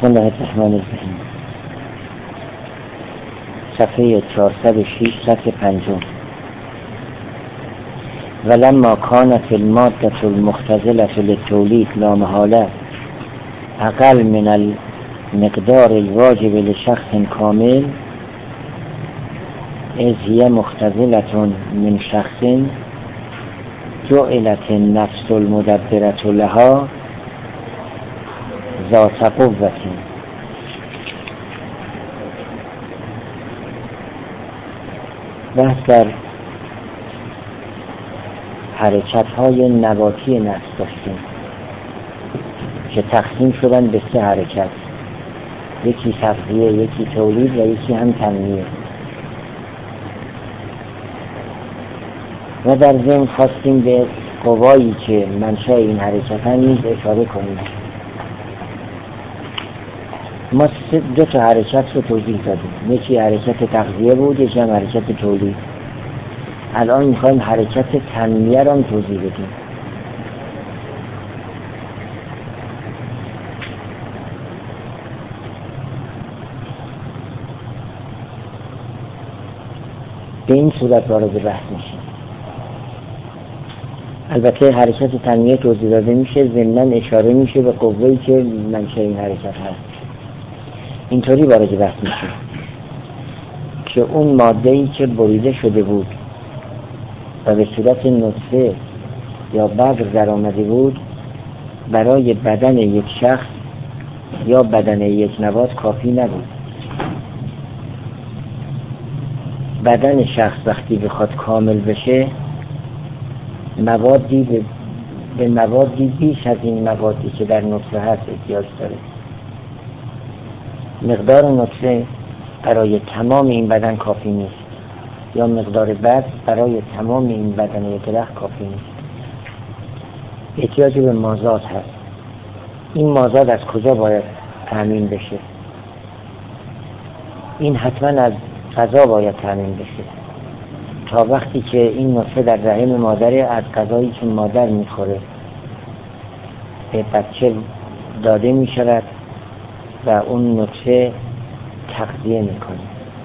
بسم الله الرحمن الرحیم. صفحه 406 سطر 5. ولما كانت المادة المختزلة للتوليد لا محالة أقل من المقدار الواجب لشخص كامل إذ هي مختزلة من شخص جعلت النفس المدبرة لها ذات قوة. بحث در حرکت‌های نباتی نفس داشتیم که تقسیم شدن به 3 حرکت، یکی تغذیه، یکی تولید و یکی هم تنمیه. و در ضمن خواستیم به قوایی که منشأ این حرکت هم نیز اشاره کنیم. ما 2 تا حرکت رو توضیح دادیم، یکی حرکت تغذیه بود، یکی هم حرکت تولید. الان میخوایم حرکت تنمیه رو هم توضیح بدیم. به این صورت وارد بحث میشه. البته حرکت تنمیه توضیح داده میشه، ضمناً اشاره میشه به قوه‌ای که منشأ این حرکت هست. اینطوری وارد بحث میشه که اون ماده‌ای که بریده شده بود و به صورت نطفه یا بذر در آمده بود برای بدن یک شخص یا بدن یک نبات کافی نبود. بدن شخص وقتی بخواد کامل بشه به موادی بیش از این موادی که در نطفه هست احتیاج داره. مقدار نطفه برای تمام این بدن کافی نیست، یا مقدار بذر برای تمام این بدن یک درخت کافی نیست. احتیاج به مازاد هست. این مازاد از کجا باید تامین بشه؟ این حتما از غذا باید تامین بشه. تا وقتی که این نطفه در رحم مادر، از غذایی که مادر میخوره به بچه داده میشود و اون نطفه تغذیه میکنه.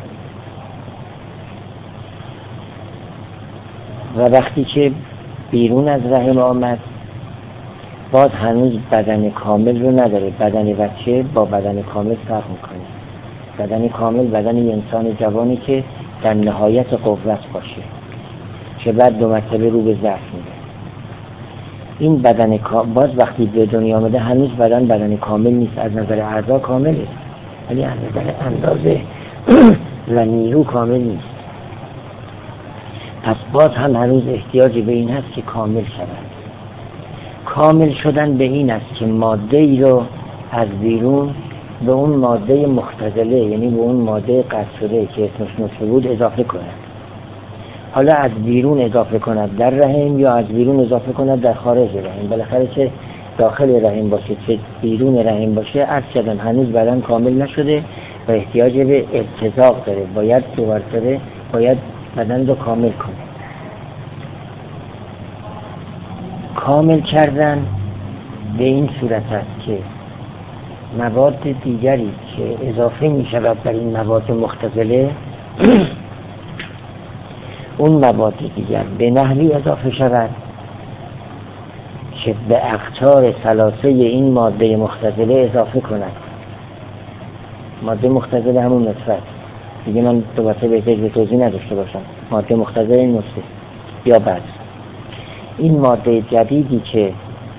و وقتی که بیرون از رحم آمد باز هنوز بدن کامل رو نداره. بدن بچه با بدن کامل فرق میکنه. بدن کامل بدن یه انسان جوانی که در نهایت قوت باشه، که بعد 2 مرتبه رو به ضعف میده. این بدن باز وقتی به دنیا آمده هنوز بدن کامل نیست. از نظر اعضا کامله ولی از نظر اندازه و نیرو کامل نیست. پس باز هم هنوز احتیاج به این هست که کامل شود. کامل شدن به این است که ماده ای رو از بیرون به اون ماده مختزله، یعنی به اون ماده قطع شده که اسمش نطفه بود اضافه کند. حالا از بیرون اضافه کند در رحم یا از بیرون اضافه کند در خارج رحم. بالاخره چه داخل رحم باشه چه بیرون رحم باشه، عرض کردم هنوز بدن کامل نشده و احتیاج به ارتزاق داره. باید 2 مرتبه باید بدن رو کامل کنه. کامل کردن به این صورت است که مواد دیگری که اضافه می شود بر این مواد مختزله اون مواد دیگر به نحوی اضافه شود که به اقطار ثلاثه این ماده مختزله اضافه کند. ماده مختزله همون نطفه دیگه، من دوباره به توضیح نداشته باشم. ماده مختزله نطفه یا بعد این ماده جدیدی که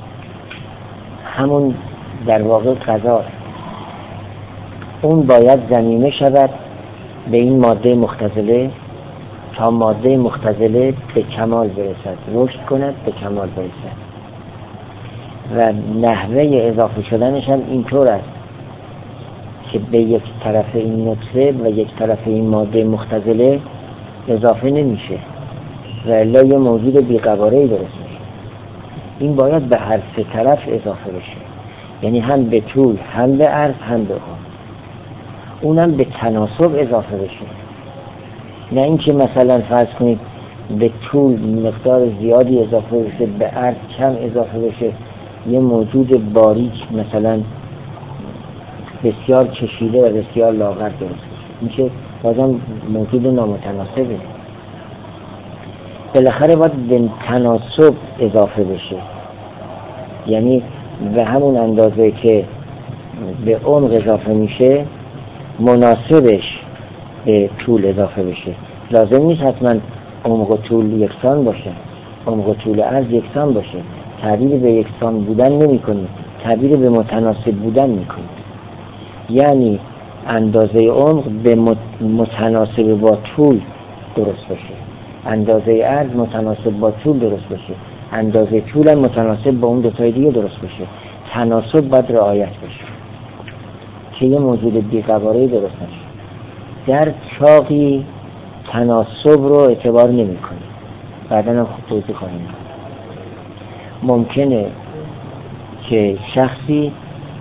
همون در واقع غذا، اون باید ضمیمه شود به این ماده مختزله تا ماده مختزله به کمال برسد، رشد کند، به کمال برسد. و نحوه اضافه شدنش هم اینطور است که به یک طرف این نطفه و یک طرف این ماده مختزله اضافه نمیشه و الا یه موجود بی‌قواره‌ای درست میشه. این باید به هر 3 طرف اضافه بشه، یعنی هم به طول، هم به عرض، هم به عمق. اونم به تناسب اضافه بشه، نه اینکه مثلا فرض کنید به طول مقدار زیادی اضافه بشه، به عرض کم اضافه بشه. یه موجود باریک مثلا بسیار کشیده و بسیار لاغر درست بشه. این که بازم موجود نامتناسبه. بالاخره باید به تناسب اضافه بشه، یعنی به همون اندازه که به عمق اضافه میشه مناسبش به طول اضافه بشه. لازم نیست حتما عمق و طول یکسان باشه، عمق و طول عرض یکسان باشه. تعبیر به یکسان بودن نمی کنید، تعبیر به متناسب بودن میکنید. یعنی اندازه عمق به متناسب با طول درست باشه، اندازه عرض متناسب با طول درست باشه، اندازه طول هم متناسب با اون دوتای دیگه درست باشه. تناسب باید رعایت بشه که یه موجود بی‌قواره درست نشه. در چاقی تناسب رو اعتبار نمی کنی، بعدا هم خوب توضیح خواهیم داد. ممکنه که شخصی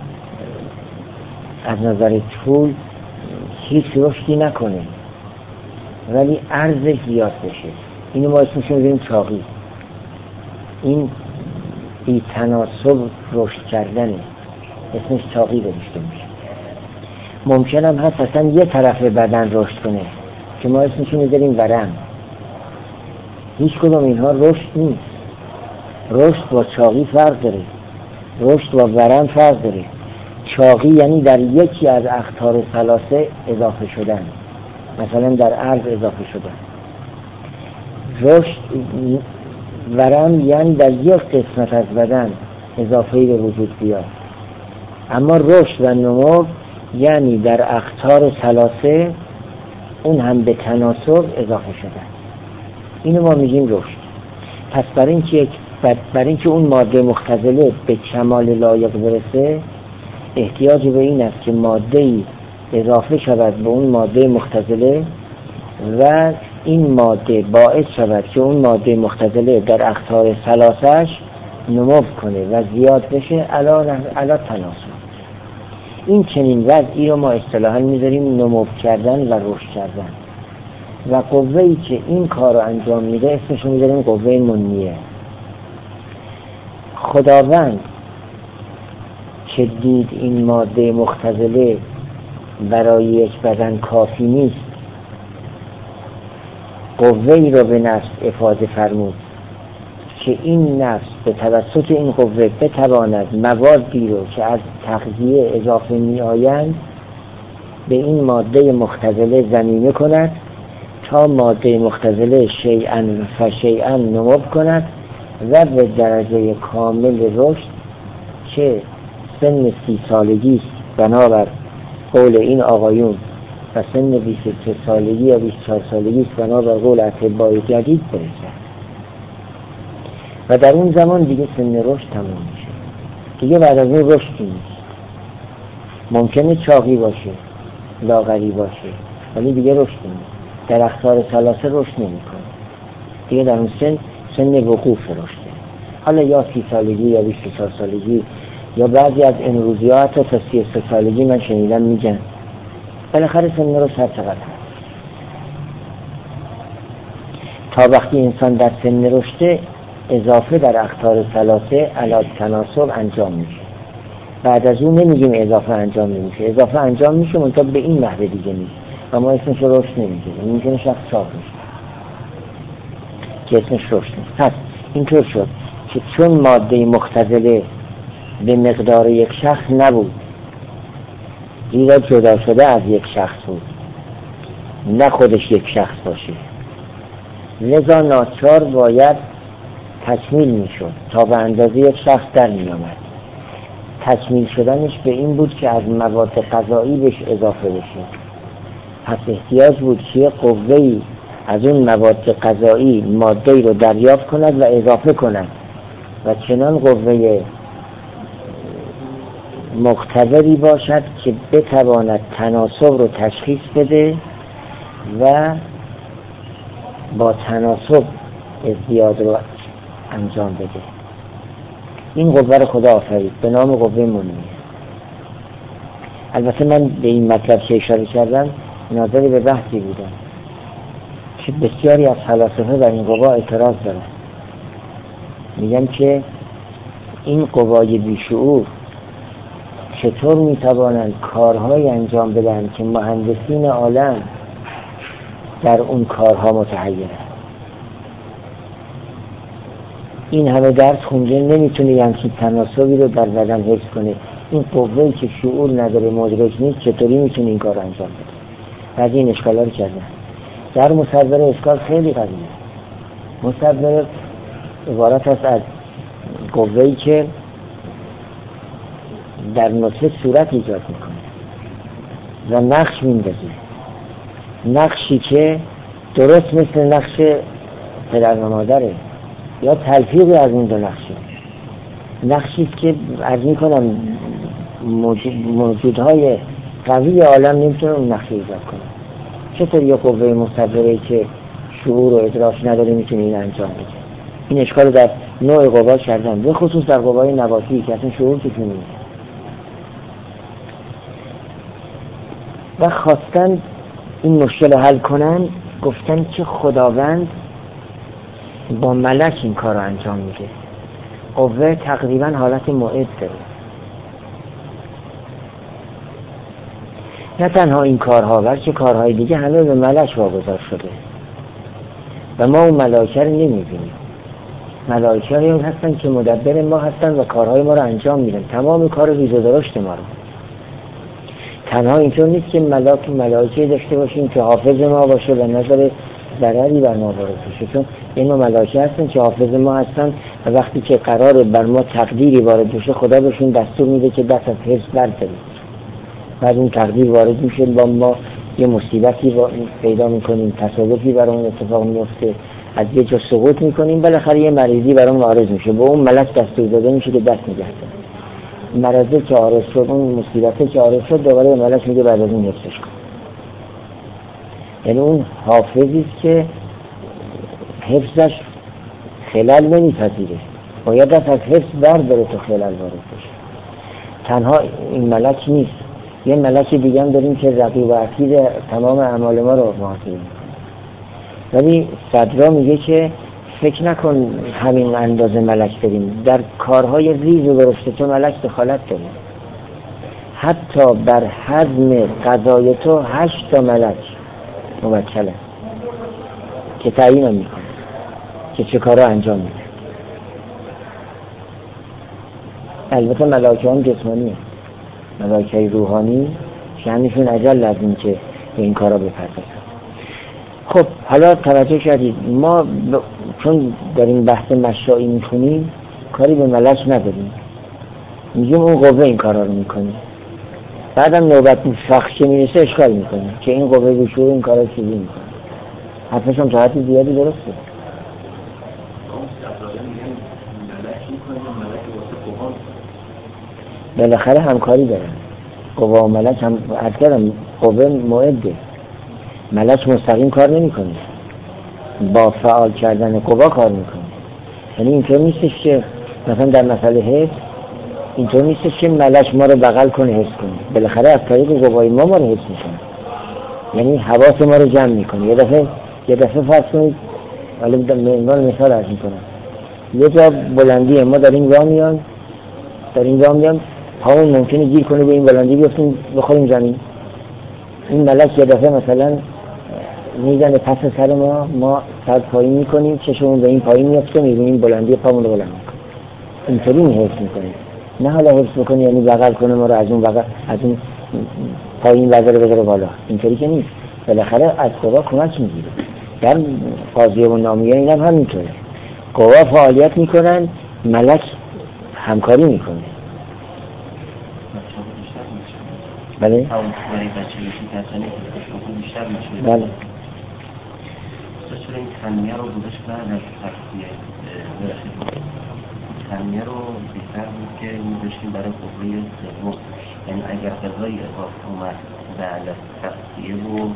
از نظر طول هیچ رشدی نکنه ولی عرضش زیاد بشه، اینو ما اسمش میذاریم چاقی. این بی تناسب رشد کردنه، اسمش چاقی گذاشته میشه. ممکن هم هست اصلا یه طرف بدن رشد کنه که ما اسمش میذاریم ورم. هیچ کدوم اینها رشد نیست. رشد با چاقی فرق داره، رشد با ورم فرق داره. چاقی یعنی در یکی از اقطار ثلاثه اضافه شدن، مثلا در عرض اضافه شدن. رشد ورم یعنی در یک قسمت از بدن اضافه‌ای به وجود بیاد. اما رشد و نمو یعنی در اقطار ثلاثه اون هم به تناسب اضافه شدن. اینو ما میگیم رشد. پس برای اینکه اون ماده مختزله به کمال لایق برسه احتیاج به این است که ماده‌ای اضافه شود به اون ماده مختزله و این ماده باعث شود که اون ماده مختزله در اقطار ثلاثه‌اش نمو کنه و زیاد بشه علا تناسب. این چنین وضعی رو ما اصطلاحاً میذاریم نمو کردن و رشد کردن. و قوه‌ای که این کار رو انجام میده اسمش رو میذاریم قوه منیه. خداوند که دید این ماده مختزله برای یک بدن کافی نیست، قوه‌ای رو به نفس افاضه فرمود که این نفس به توسط این قوه بتواند موادی رو که از تغذیه اضافه می آیند به این ماده مختزله ضمیمه کند تا ماده مختزله شیئا فشیئا نمو کند و به درجه کامل رشد که سن 30 سالگی است بنابر قول این آقایون و سن 23 سالگی یا 24 سالگی است بنابر قول اطباء جدید برسد. و در اون زمان دیگه سن رشد تموم میشه، دیگه بعد از اون رشدی نیست. ممکنه چاقی باشه، لاغری باشه، ولی دیگه رشد نیست. در اقطار ثلاثه رشد نمیکنه، دیگه در اون سن وقوف رشده. حالا یا 30 سالگی یا 24 سالگی یا بعضی از امروزی ها حتی تا 33 سالگی من شنیدم میگن. بالاخره سن رشد هر چقدر هست. تا وقتی انسان در سن رشد اضافه در اقطار ثلاثه علی تناسب انجام میشه. بعد از اون نمیگیم اضافه انجام نمیشه، اضافه انجام میشه منتها به این نحوه دیگه نیست و ما اسمش رشد نمیگیم. میگیم شخص چاق میشه که اسمش رشد نیست. پس اینطور شد که چون ماده مختزله به مقدار یک شخص نبود، زیرا جدا شده از یک شخص بود، نه خودش یک شخص باشه، لذا ناچار باید تکمیل میشد تا به اندازه یک شخص در می آمد. تکمیل شدنش به این بود که از مواد غذایی بهش اضافه بشه. پس احتیاج بود که قوه‌ای از اون مواد غذایی ماده‌ای رو دریافت کند و اضافه کند و چنان قوه مقتدری باشد که بتواند تناسب رو تشخیص بده و با تناسب ازدیاد رو انجام بده. این قوه رو خدا آفرید به نام قوه منیه. البته من به این مطلب که اشاره کردم ناظر به بحثی بودم که بسیاری از فلاسفه بر این قوا اعتراض دارن. میگن که این قوای بیشعور چطور میتوانند کارهای انجام بدن که مهندسین عالم در اون کارها متحیرن. این همه درس خونده نمیتونه یه همچین تناسبی رو در بدن حفظ کنه. این قوه‌ای که شعور نداره، مدرک نیست، چطوری میتونه این کار رو انجام بده؟ بعد این اشکالا رو کردن. در مصور اشکال خیلی قویه. مصور عبارت است از قوه‌ای که در نطفه صورت ایجاد میکنه و نقش میندازه، نقشی که درست مثل نقش پدر و مادره یا تلفیقی از این دو نقشه. نقشی که عرض میکنم موجودهای قوی عالم نمیتونه اون نقشه ایجاد کنه. چطور یه قوه مصوره که شعور و ادراک نداره میتونه این انجام بده؟ این اشکال در نوع قوا کردن، به خصوص در قوای نباتی که اصلا شعور که نیست. و خواستن این مشکل رو حل کنن، گفتن که خداوند با ملک این کار رو انجام میده. قوه تقریبا حالت موعد داره. نه تنها این کارها بلکه کارهای دیگه همه به ملک واگذار شده و ما اون ملائکه رو نمیبینیم. ملائکه هم هستن که مدبر ما هستن و کارهای ما رو انجام میدن، تمام کار ریز و درشت ما رو. تنها اینطور نیست که ملائکه داشته باشیم که حافظ ما باشه و نظر ضرری بر ما وارد بشه، چون این ملائکه هستن که حافظ ما هستن و وقتی که قراره بر ما تقدیری وارد بشه خدا بهشون دستور میده که دست از حفظ بردارید. بعد اون تقدیر وارد میشه، با ما یه مصیبتی پیدا میکنیم، تصادفی برامون اتفاق میفته، از یه جا سقوط میکنیم، بالاخره یه مریضی برامون عارض میشه، با اون ملک دستور داده میشه که دست نگه داره. مرضی که عارض شد، اون مصیبتی که عارض شد، دوباره به ملک میگه بعد از این حفظش کن. یعنی اون حافظی است که حفظش خلل نمیپذیره، باید دست از حفظ برداره تا خلل وارد بشه. تنها این ملک نیست، یه ملک دیگه هم داریم که رقیب و عتید تمام اعمال ما رو محاسبه میکنه. ولی صدرا میگه که فکر نکن همین اندازه ملک داریم، در کارهای ریز و درشت تو ملک دخالت داریم. حتی بر هضم غذای تو 8 تا ملک موکله که تعیین هم میکنه که چه کارها انجام میده. البته ملائکه هم جسمانیه، ملائکه روحانی شأنشون اجل لازم که به این کارا بپردازن. خب حالا توجه کردید، ما چون در این بحث مشائی میخونیم کاری به ملک نداریم، میگیم اون قوه این کارا رو میکنه، بعدم نوبت شخص که میرسه اشکال میکنه که این قوه بشور این کارا چیزی میکنه. حرفش هم جهت زیادی درسته. بالاخره همکاری دارن قوه و ملک، هم اکثرا قوه موعده، ملک مستقیم کار نمیکنه، با فعال کردن قوه کار میکنه. یعنی اینطور نیستش که مثلا در مسئله حفظ اینطور نیستش که ملک ما رو بغل کنه حفظ کنه، بالاخره از طریق قوای ما رو حفظ میکنه، یعنی حواس ما رو جمع میکنه. یه دفعه فرض کنید، حالا مثال عرض میکنم، یه جا بلندیه، ما داریم راه میان پامون ممکنه گیر کنه به این بلندی، بیفتیم بخوریم زمین. این ملک یه دفعه مثلا میزنه پس سر ما سر پایین میکنیم، چشمون به این پایین میفته، میبینیم بلندی پامون رو بلند میکنه. اینطوری حفظ میکنه، نه حالا حفظ بکنه یعنی بغل کنه ما رو از اون پایین بذاره بالا، اینطوری که نیست. بالاخره از قوا کمک میگیره. در قاضیه و نامیه این هم همینطوره، قوا فعالیت میکنن، ملک همکاری میکنه. بله؟ بله. چرا این تنمیه رو بودش بعد از تخصیه تنمیه رو بهتر بود که میداشتیم برای قوه سوم، یعنی اگر غذای اضافه اومد بعد از تخصیه بود.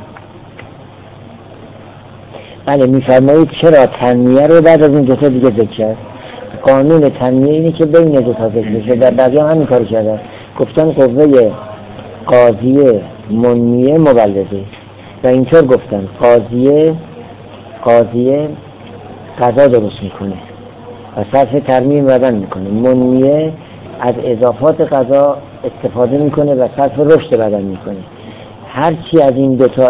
بله میفرمایید چرا تنمیه رو بعد از این دوتا دیگه ذکر کرد؟ قانون تنمیه اینه که بین دوتا ذکر بشه، در بعضی هم همین کار کرده، گفتن قوه قاضیه منمیه مولده و اینطور گفتن قاضیه غذا درست میکنه و صرف ترمیم بدن میکنه، منمیه از اضافات غذا استفاده میکنه و صرف رشد بدن میکنه. هرچی از این دوتا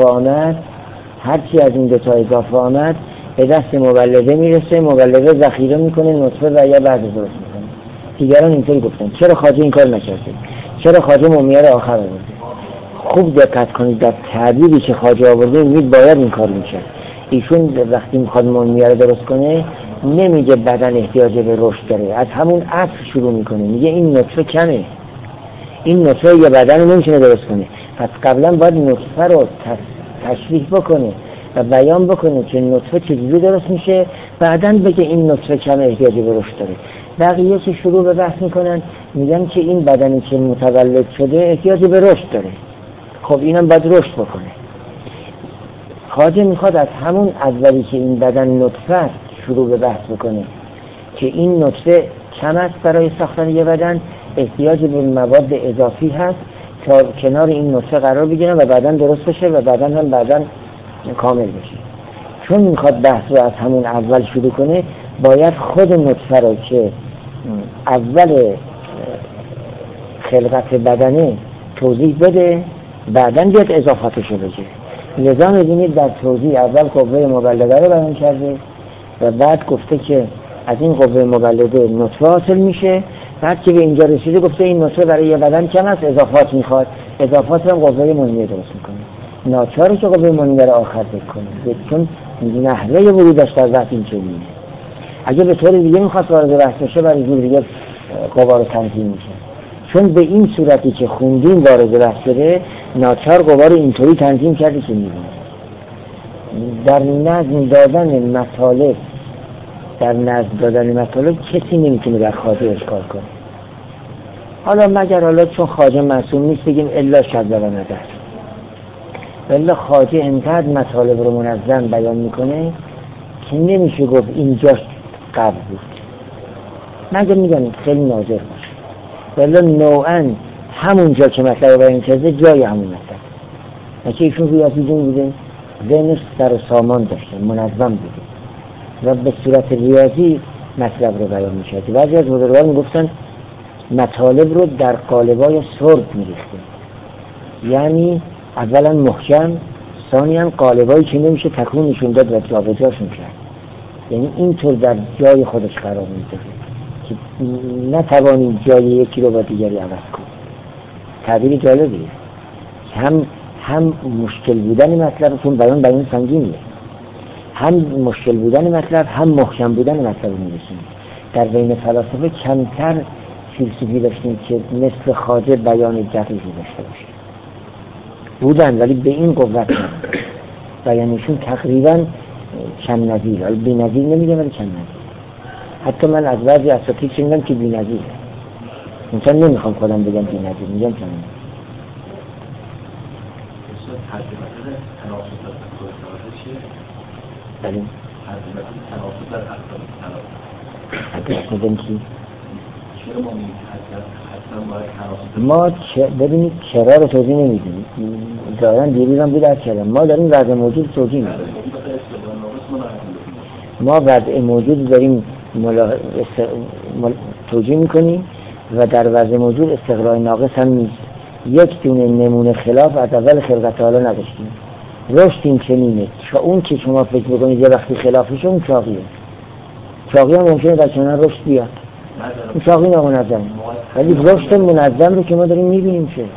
اضافه آمد به دست مولده میرسه، مولده ذخیره میکنه نطفه و یا بعد درست میکنه. دیگران اینطوری گفتن. چرا خواجه این کار نکرده؟ چرا خواجه مومیه رو آخر آورده؟ خوب دقت کنید در تعبیری که خواجه آورده میگید باید این کار میشه. ایشون وقتی میخواد مومیه رو درست کنه نمیگه بدن احتیاج به رشد داره، از همون اصل شروع میکنه، میگه این نطفه کمه، این نطفه یه بدن رو نمیتونه درست کنه، پس قبلا باید نطفه رو تشریح بکنه و بیان بکنه که نطفه چجوری درست میشه، بعدن بگه این نطفه کمه احتیاج به رشد داره. بقیه که شروع به بحث میکنن میگن که این بدنی که متولد شده احتیاج به رشد داره، خب اینم باید رشد بکنه. خواجه میخواد از همون اولی که این بدن نطفه شروع به بحث بکنه که این نطفه کم است برای ساختن یه بدن، احتیاج به مواد اضافی هست تا کنار این نطفه قرار بگیرن و بعدن درست بشه و بعدن هم بعدن کامل بشه. چون میخواد بحث رو از همون اول شروع کنه باید خود نطفه رو که اول خلقت بدنه توضیح بده، بعدن بیاد اضافاتشو بگه. لذا می‌بینید در توضیح اول قوه مولده رو بیان کرده و بعد گفته که از این قوه مولده نطفه حاصل میشه، بعد که به اینجا رسیده گفته این نطفه برای یه بدن کم است، اضافات میخواد، اضافات هم قوه منیه درست میکنه. ناچاره که قوه منیه رو آخر بکنه چون نحوه ورودش در بحث این چنینه. اگه به طور دیگه میخواد وارد بحث بشه برای جور دیگه قوا رو تنظیم میشه، چون به این صورتی که خوندیم وارد بحث شده ناچار قوا رو اینطوری تنظیم کرده که میبینه. در نظم دادن مطالب کسی نمیتونه در خواجه اشکال کنه. حالا مگر چون خواجه معصوم نیست بگیم الا شد و نظر، ولی خواجه انقدر مطالب رو منظم بیان میکنه که نمیشه گفت اینجاش قبل بود، مگر میگن خیلی ناظر باشه، ولی نوعا همونجا که مطلب بیان کرده جای همون مطلب، نکه ایشون ریاضی دون بوده، ذهنش سر و سامان داشته، منظم بوده و به صورت ریاضی مطلب رو بیان میشه. بعضی از بزرگان میگفتن مطالب رو در قالبای سرد میریخته، یعنی اولا محکم، ثانیاً قالبایی که نمیشه تکون نشون داد و جابجاشون کرد، یعنی اینطور در جای خودش قرار میده که نتوانید جای یکی رو با دیگری عوض کنید. تعبیر جالبیه. هم مشکل بودن مطلب چون بیان سنگینیه، هم مشکل بودن مطلب هم محکم بودن مطلب میرسیم. در بین فلاسفه کمتر فیلسوفی داشتیم که مثل خواجه بیان دقیقی داشته باشه، بودن ولی به این قوت بیانشون تقریبا کم نظیر، ولی بی نظیر نمیگم ولی کم نظیر. حتی من از بعضی اساتید شنیدم که بی نظیره، مثلا نمیخوام خودم بگم بی نظیر، میگم کم نظیر. بله ما ببینید چرا رو توضیح نمیدیم، ظاهرا دیروز هم بود از چرا ما داریم وضع موجود توضیح میدیم. ما وضع موجود داریم توجیه میکنیم و در وضع موجود استقرار ناقص هم نیست. یک دونه نمونه خلاف از اول خلقت حالا نداشتیم. رشد این چنینه، اون که شما فکر بکنید یه وقتی خلافش اون چاقیه، چاقی هم ممکنه در کنار رشد بیاد، این چاقی نامنظم، ولی رشد منظم رو که ما داریم میبینیم که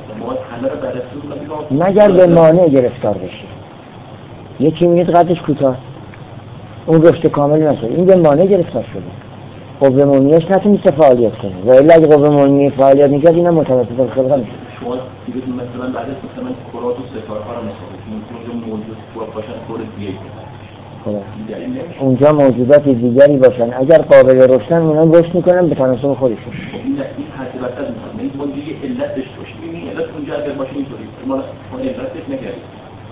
مگر به مانع گرفتار بشه. یکی میگه قدش کوتاه اون رشد کامل نشه، این به مانع گرفتار شده، قوه منیه‌اش نتونسته فعالیت کنه و الا اگه قوه منیه فعالیت میکرد اینم متوسط خلقه میشه. شما دیگه مثلا بعد مثلا کرات و ستاره ها رو مثلا موجود باشن کور دیگه اونجا موجودات دیگری باشن، اگر قابل رشدن اونم رشد میکنن به تناسب خودشون. این حد وسط میکنه، این باید دیگه علتش باشه. این علت اونجا اگر باشه اینطوری ما علتش نگردیم.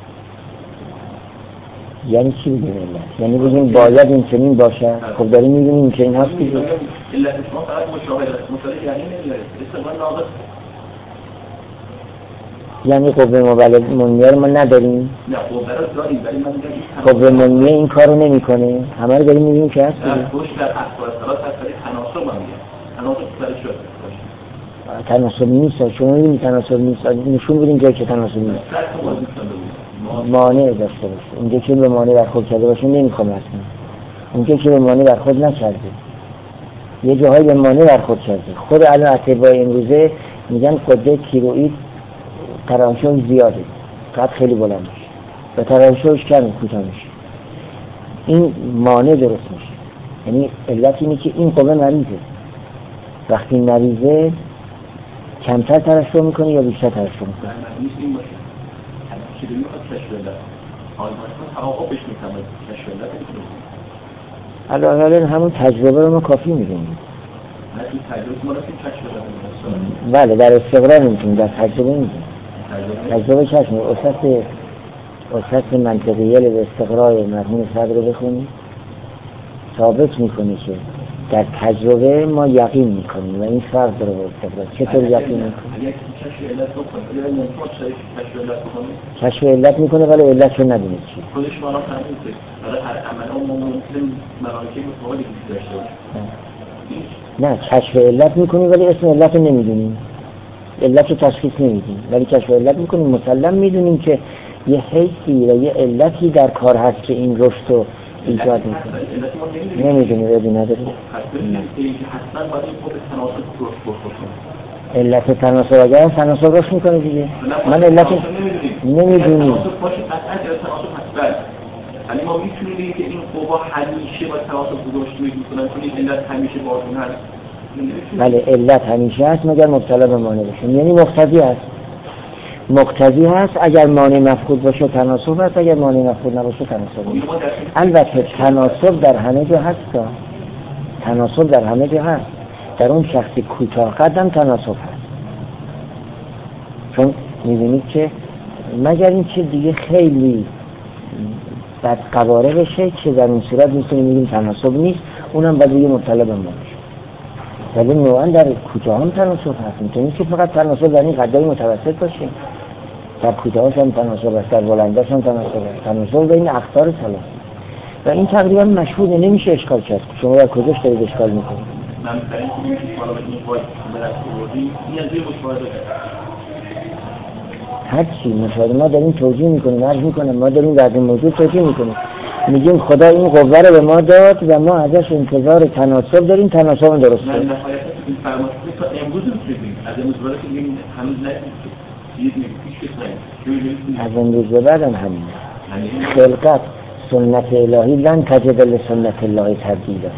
یعنی چی بگیم علت؟ یعنی بگیم باید این چنین باشه؟ خب داریم میبینیم این چنین هست دیگه. علت شما فقط مشاهده است، مشاهده یعنی نمیاره استقبال ناقص. یعنی قوه منیه رو ما نداریم؟ نه قوه رو داریم ولی من میگم قوه منیه این کارو نمیکنه، همه رو داریم میبینیم که هست دیگه. در احوال صلات از طریق تناسب هم میاد، تناسب سر شد تناسب نیست. شما می‌بینید تناسب نیست، نشون بدین جایی که تناسب نیست. مانع داشته باشه. اونجا که به مانع برخورد کرده باشه نمیخوام اصلا. اونجا که به مانع برخورد نکرده، یه جاهایی به مانع برخورد کرده. خود الان اطباء امروزه میگن قده تیروئید ترشحش زیاده، قد خیلی بلند میشه و ترشحش کم کوتاه میشه. این مانع درست میشه. یعنی علت اینه که این قوه مریضه. وقتی مریضه کمتر ترشح میکنه یا بیشتر ترشح میکنه؟ این باشه. چیزی میخواد کشف توقفش میکنه کشف علاوه همون تجربه رو ما کافی میدونیم. بله در استقرار نمیتونیم، در تجربه میدونیم. تجربه چشم اساس منطقیه به استقرار مرحوم صدر رو بخونیم ثابت میکنه که در تجربه ما یقین میکنیم و این فرق داره با استقرار. چطور یقین میکنیم؟ کشف علت میکنه ولی علت رو ندونید چی خودش ما را فهمید برای هر عمل ما ممکن مراکب متفاوتی داشته باشه. نه کشف علت میکنیم ولی اسم علت رو نمیدونیم، علت رو تشخیص نمیدیم، ولی کشف علت میکنیم مسلم میدونیم که یه حیثی و یه علتی در کار هست که این رشد رو ایجاد میکنه. نمیدونی بدی نداری؟ علت تناسب اگر هم تناسب رشد میکنه دیگه. من علت نمیدونی. یعنی ما میتونیم بگیم که این قوا همیشه با تناسب رشد میکنن چون این علت همیشه باشون هست. بله علت همیشه هست مگر مبتلا به مانع باشه. یعنی مقتضی هست اگر مانع مفقود باشه تناسب هست، اگر مانع مفقود نباشه تناسب نیست. البته تناسب در همه جا هست. تناسب در همه جا هست. در اون شخصی کوتاه قدم تناسب هست. چون می‌بینید که مگر این که دیگه خیلی بد قواره بشه که در اون صورت میتونیم بگیم تناسب نیست، اونم باید دیگه مبتلا به مانع بشه. ولی نوعا در کوتاه هم تناسب هست. میتونید که فقط تناسب در این قدای متوسط باشه. در کوتاهش هم تناسب است، در بلندش هم تناسب است. تناسب بین اقطار ثلاث و این تقریبا مشهوده، نمیشه اشکال کرد. شما در کجاش دارید اشکال میکنید؟ من برای اینکه شما به این وایس بردی این زیر مشاهده هر چی مشاهده ما داریم توجیه میکنیم، عرض میکنیم ما داریم در این موضوع توجیه میکنیم، میگیم خدا این قوه رو به ما داد و ما ازش انتظار تناسب داریم، تناسب درسته. من نهایتا این فرمایش تا امروز می‌کنیم از امروز برای که این هنوز نشد از امروز به بعد هم همین خلقت سنت الهی لن تجد لسنت الله تبدیلا.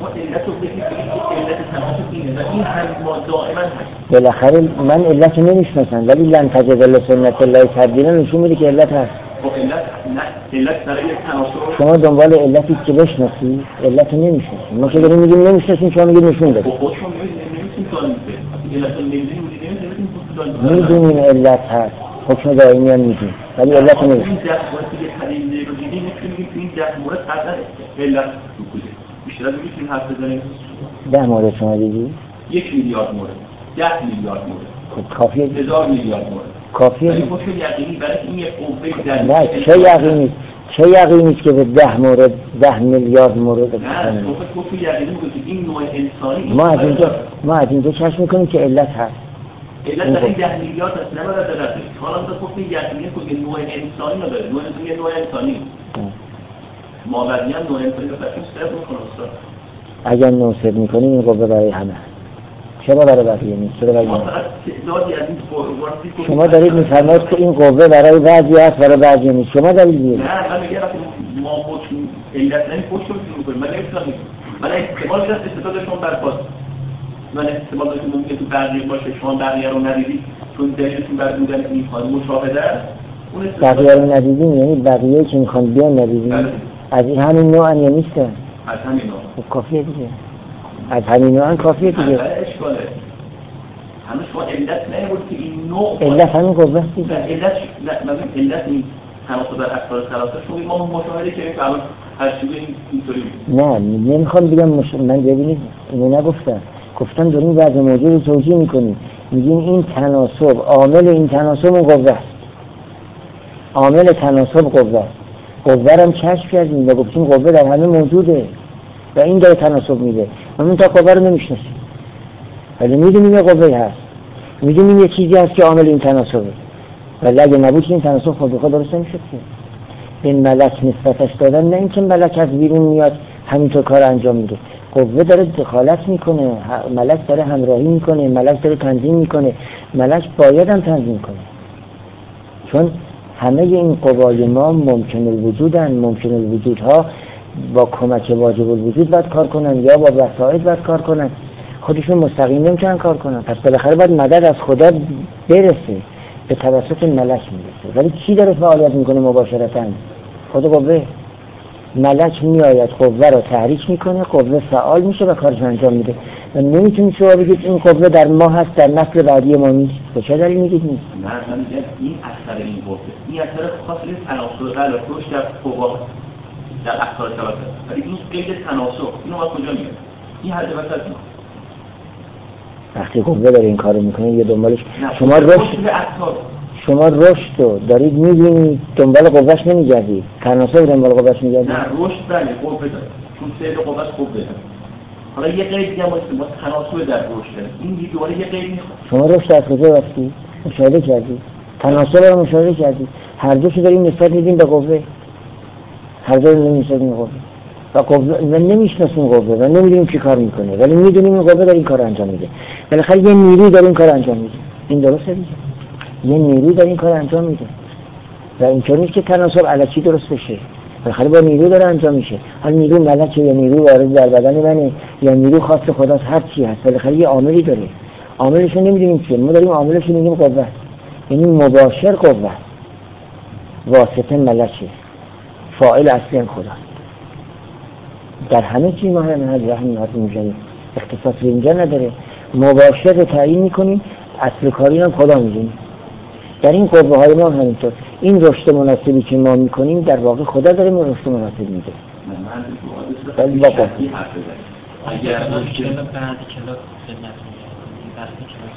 بالاخره من علت نمیشناسم ولی لن تجد لسنت الله تبدیلا نشون میده که علت هست. شما دنبال علتی که بشناسی علت نمیشناسی. ما که داریم میگیم نمیشناسیم شما میگید نشون بده. میدونیم علت هست، حکم دائمی هم میدونیم ولی علت نمیشناسیم. این 10 مورد قطعا علت رکوده. بیشتر از میتونیم حرف بزنیم. 10 مورد شما دیدی؟ 1 میلیارد مورد، 10 میلیارد مورد. خب کافیه؟ 1000 میلیارد مورد. کافیه؟ ولی خود یقینی برای این یک قوه در نه چه یقینی که به 10 مورد 10 میلیارد مورد نه خود یقینی میگه این نوع انسانی ما از اینجا کشف میکنیم که علت هست. علت در این 10 میلیارد هست نه برای درسته. حالا به خود یقینی که نوع انسانی نداره. نوع انسانی مابدیان نوع انسانی رو فرقی سرد میکنه استاد. اگر نوصد میکنیم این قوه برای همه، چرا برای بقیه نیست؟ چرا برای شما دارید میفرمایید که این قوه برای بعضی هست برای بعضی نیست. شما دارید میگید نه من میگم ما حکم علت نمی پشت رو میکنیم. من نمیتونم میگم من احتمال دست استفاده شما برپاس من احتمال داشت ممکن تو بقیه باشه شما بقیه رو ندیدید چون دلیلتون بر بودن این خانم مشاهده است. بقیه رو ندیدیم یعنی بقیه که میخوان بیان ندیدیم. از این همین نوع یا نیستن؟ از همین نوع. خب کافیه دیگه. از همین نوع کافیه دیگه. اشکاله. همه شما علت نمیبود که این نوع علت همین قوه است دیگه. علت این تناسب در اقطار ثلاثه شما ما مشاهده کردیم که الان هر چیزی اینطوری نه نمیخوام بگم من ببینید اینو نگفتم. گفتم داریم بعض موضوع رو توجیه میکنیم. میگیم این تناسب عامل این تناسب اون قوه است. عامل تناسب قوه است. قوه رو هم کشف کردیم و گفتیم قوه در همه موجوده و این داره تناسب میده. ما این تا قوه رو نمیشناسیم ولی میدونیم یه قوه هست. میدونیم یه چیزی هست که عامل این تناسبه، ولی اگه نبود این تناسب خود به خود درست نمیشد که. به ملک نسبتش دادن، نه اینکه ملک از بیرون میاد همینطور کار انجام میده. قوه داره دخالت میکنه، ملک داره همراهی میکنه، ملک داره تنظیم میکنه. ملک باید هم تنظیم کنه، چون همه این قوای ما ممکن الوجودن. ممکن الوجودها با کمک واجب الوجود باید کار کنن یا با وسایط باید کار کنن، خودشون مستقیم نمیتونن کار کنن. پس بالاخره باید مدد از خدا برسه، به توسط ملک میرسه. ولی کی داره فعالیت میکنه مباشرتاً؟ خود قوه. ملک میآید قوه رو تحریک میکنه، قوه فعال میشه و کارش انجام میده. و نمیتونید شما بگید این قوه در ما هست، در نسل بعدی ما نیست. به چه دلیل میگید نیست؟ من میگم این اثر این قوه، این اثر خاص تناسب قلب روش در قوا در اثر ثابت، ولی این قید تناسب اینو ما کجا میاد؟ این حد وسط ما وقتی قوه داره این کارو میکنه یه دنبالش شما رشد رو دارید میبینید، دنبال قوهش نمیگردید، تناسب دنبال قوهش میگردید. نه رشد بله قوه داره، چون سیر قوهش قوه داره. حالا یه قید دیگه ما تناسب در رشد داره، این دیگه دوباره یه قید میخواد. شما رشد از کجا رفتی؟ مشاهده کردید، تناسب رو مشاهده کردید، هر دوشو داریم نسبت میدیم به قوه، هر دو رو نسبت میدیم به قوه و قوه نمیشناسیم قوه و نمیدونیم چی کار میکنه، ولی میدونیم این قوه داره این کار انجام میده. بالاخره یه نیروی داره این کار انجام میده. این درسته دیگه، یه نیروی داره این کار انجام میده و اینطور نیست که تناسب الکی درست بشه. بالاخره با نیرو داره انجام میشه. حالا نیرو ملکه یا نیرو وارد در بدن منه یا نیرو خاص خداست، هر چی هست بالاخره یه عاملی داره. عاملش نمیدونیم چیه، ما داریم عاملش میگیم قوه، یعنی مباشر قوه، واسطه ملکه، فاعل اصلی هم خداست. در همه چی ما هم رحم نهاد می‌کنیم، اختصاص به اینجا نداره. مباشر تعیین میکنیم، اصل کاری هم خدا میدونیم. در این قوه های ما همینطور این رشد مناسبی که ما میکنیم در واقع خدا داره ما رشد مناسب میده. اگر رشد بعد کلاس خدمت وقتی کلاس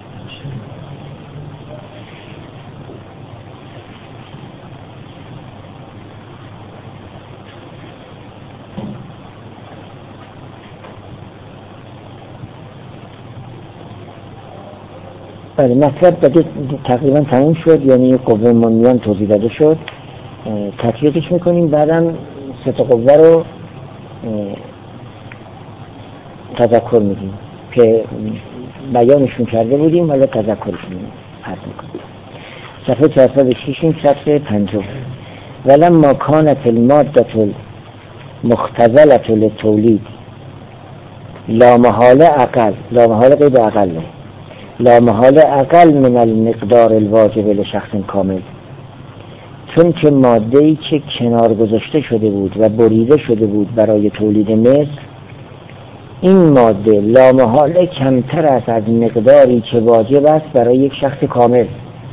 بله مطلب دیگه تقریبا تموم شد، یعنی قوه منیان توضیح داده شد، تطبیقش میکنیم. بعدم سه تا قوه رو تذکر میدیم که بیانشون کرده بودیم، حالا تذکرشون هست میکنیم. صفحه 406 صفحه 50. ولما کانت الماده المختزله للتولید لا محاله اقل، لا محاله قید اقله، لا محاله اقل من المقدار الواجب لشخص کامل، چون که ماده‌ای که کنار گذاشته شده بود و بریده شده بود برای تولید مثل، این ماده لا محاله کمتر است از مقداری که واجب است برای یک شخص کامل.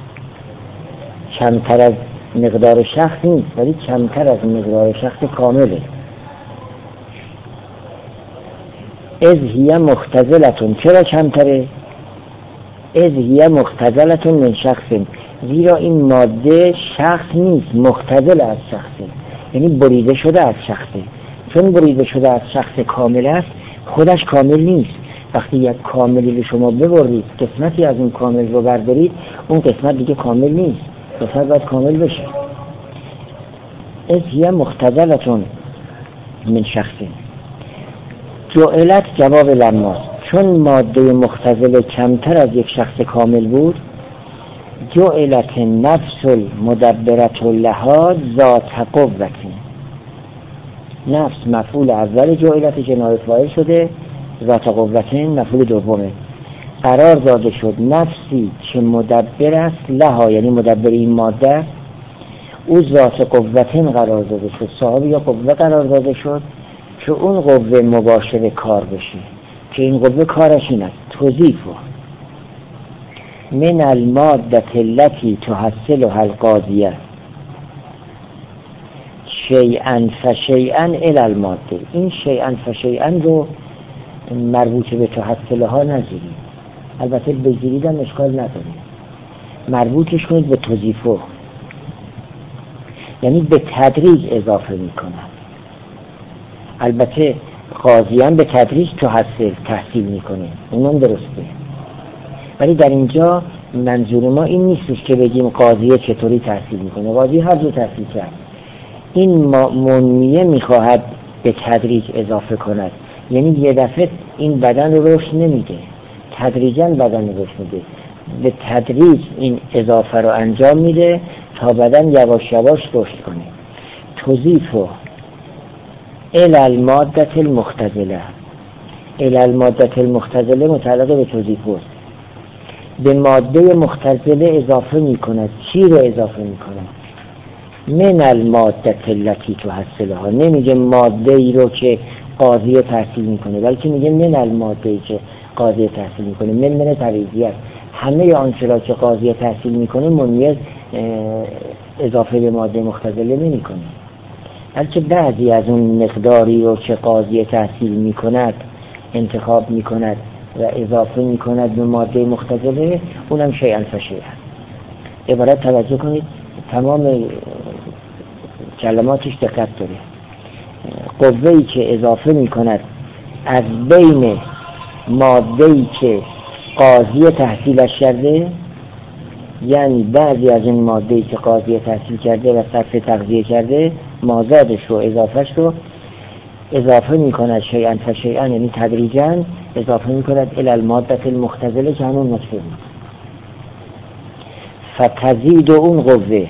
کمتر از مقدار شخص نیست، ولی کمتر از مقدار شخص کامله. از هی مختزلتون، چرا کمتره؟ از هی مختزلتون من شخص، زیرا این ماده شخص نیست، مختزل از شخصه، یعنی بریده شده از شخصه. چون بریده شده از شخص کامل است، خودش کامل نیست. وقتی یک کاملی به شما ببرید، قسمتی از اون کامل رو بردارید، اون قسمت دیگه کامل نیست، قسمت باید کامل بشه. از هی مختزلتون من شخص، جعلت جواب لماست، چون ماده مختزل کمتر از یک شخص کامل بود، جعلت نفس المدبرت لها ذات قوة، نفس مفعول اول جعلت که نائب فاعل شده، ذات قوة مفعول دومه. قرار داده شد نفسی که مدبر است لها، یعنی مدبر این ماده، او ذات قوة قرار داده شد، صاحب یا قوه قرار داده شد که اون قوه مباشر کار بشه، که این قوه کارش این است توظیفه من الماده التي تحصلها القاضیه شیئا فشیئا الی الماده. این شیئا فشیئا رو مربوط به تحصلها نگیرید، البته بگیریدم اشکال نداره، مربوطش کنید به توظیفه، یعنی به تدریج اضافه میکنن. البته قاضیان به تدریج تحصیل میکنه، اونم درسته، ولی در اینجا منظور ما این نیستش که بگیم قاضیه چطوری تحصیل میکنه. قاضی هر جور تحصیل کرد. این منمیه میخواهد به تدریج اضافه کند، یعنی یه دفعه این بدن رو رشد نمیده، تدریجاً بدن رو رشد میده، به تدریج این اضافه رو انجام میده تا بدن یواش یواش رشد کنه. توظیفو الی الماده المختزله، الی الماده المختزله متعلق به توظیفو، به ماده مختزله اضافه میکند. چی رو اضافه میکند؟ من الماده التي تحصلها، نمیگه ماده ای رو که قاضیه تحصیل میکنه، بلکه میگه من الماده ای که قاضیه تحصیل میکنه. من تبعیضیه، همه آنچه را که قاضیه تحصیل میکنه منیز اضافه به ماده مختزله نمیکنه، بلکه بعضی از اون مقداری رو که قاضیه تحصیل میکند انتخاب میکند و اضافه میکند به ماده مختزله، اونم شیئا فشیئا. عبارت توجه کنید، تمام کلماتش دقت داره. قوه‌ای که اضافه میکند از بین ماده‌ای که قاضی تحصیلش کرده، یعنی بعضی از این ماده‌ای که قاضی تحصیل کرده و صرف تغذیه کرده، مازادش رو اضافهش رو اضافه میکند شیئا فشیئا، یعنی تدریجاً اضافه میکند الی الماده المختزله که همون نطفه بود. فتزید اون قوه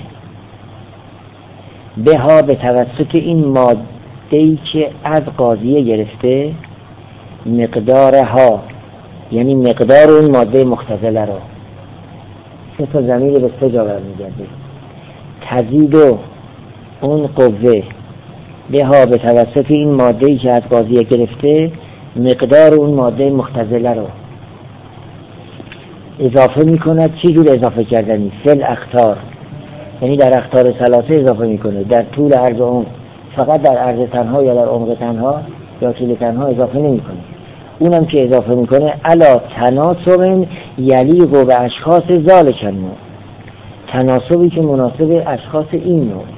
بها، به توسط این ماده‌ای که از قاضیه گرفته، مقدارها، یعنی مقدار اون ماده مختزله رو. سه تا ضمیر به سه جا برمیگرده. تزید اون قوه بها، به توسط این ماده‌ای که از قاضیه گرفته، مقدار اون ماده مختزله رو اضافه میکند. چی جور اضافه کردنی؟ فل اخطار، یعنی در اخطار ثلاثه اضافه میکنه، در طول عرض عمق، فقط در عرض تنها یا در عمق تنها یا طول تنها اضافه نمیکنه. اونم که اضافه میکنه علا تناسب یلیق و به اشخاص ذالک النوع، تناسبی که مناسب اشخاص این نوع.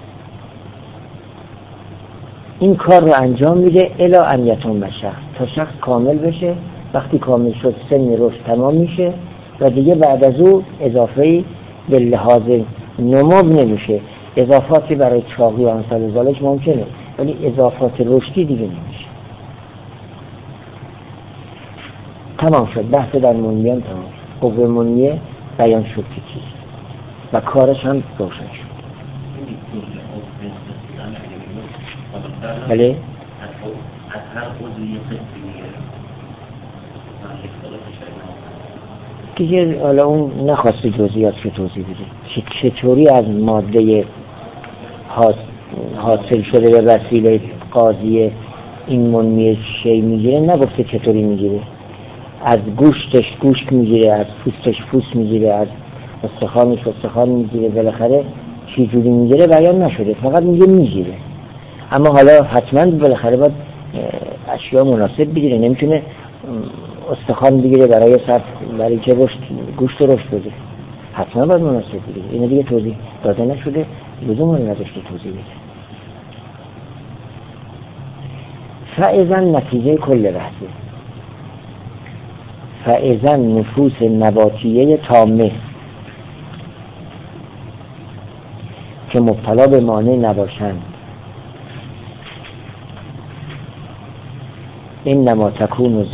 این کار رو انجام میده الی ان یتم الشخص، تا شخص کامل بشه. وقتی کامل شد سن رشد تمام میشه و دیگه بعد از او اضافه‌ای به لحاظ نمو نمیشه. اضافاتی برای چاقی و امثال ذالک ممکنه، ولی اضافات رشدی دیگه نمیشه. تمام شد بحث در منیه. تمام قوه منیه بیان شد که چیست و کارش هم روشن شد. بله؟ از هر عضوی دیگه حالا اون نخواسته جزئیات که توضیح بده چطوری از ماده حاصل شده به وسیله قاضیه این منیه شی میگیره، نگفته چطوری میگیره. از گوشتش گوشت میگیره، از پوستش پوست میگیره، از استخوانش استخوان میگیره، بالاخره چی جوری میگیره بیان نشده، فقط میگیره. اما حالا حتما بالاخره باید اشیا مناسب بگیره، نمیتونه استخوان بگیره برای که گوشت رشد بده، حتما باید مناسب بگیره. اینه دیگه توضیح داده نشده، لزوم نداشته توضیح بده. فاذا نتیجه کل بحثه، فاذا نفوس نباتیه تامه که مبتلا به مانع نباشند، انما تکون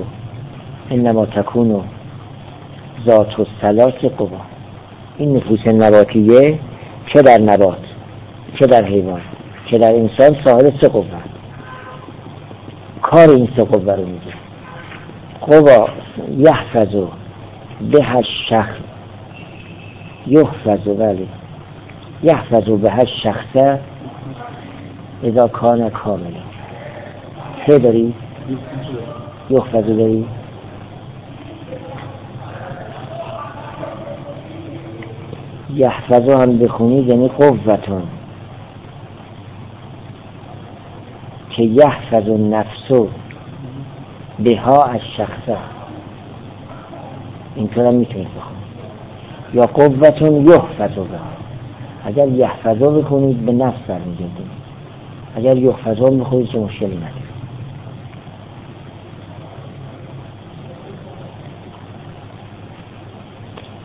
ذات و ثلاث قوا. این نفوس نباتیه چه در نبات، چه در حیوان، چه در انسان صاحب سه قوا. کار این سه قوا رو میگه. قوا یحفظو به الشخص، یحفظو به الشخص اذا کان کاملا. چه داری؟ یحفظو داری؟ یحفظو هم بخونید یعنی قوتون، که یحفظو نفسو بها از شخصه، اینطور هم میتونید بخونید. یا قوتون یحفظو بها. اگر یحفظو بخونید به نفس برمیگردید، اگر یحفظو بخونید که مشکلی نداره.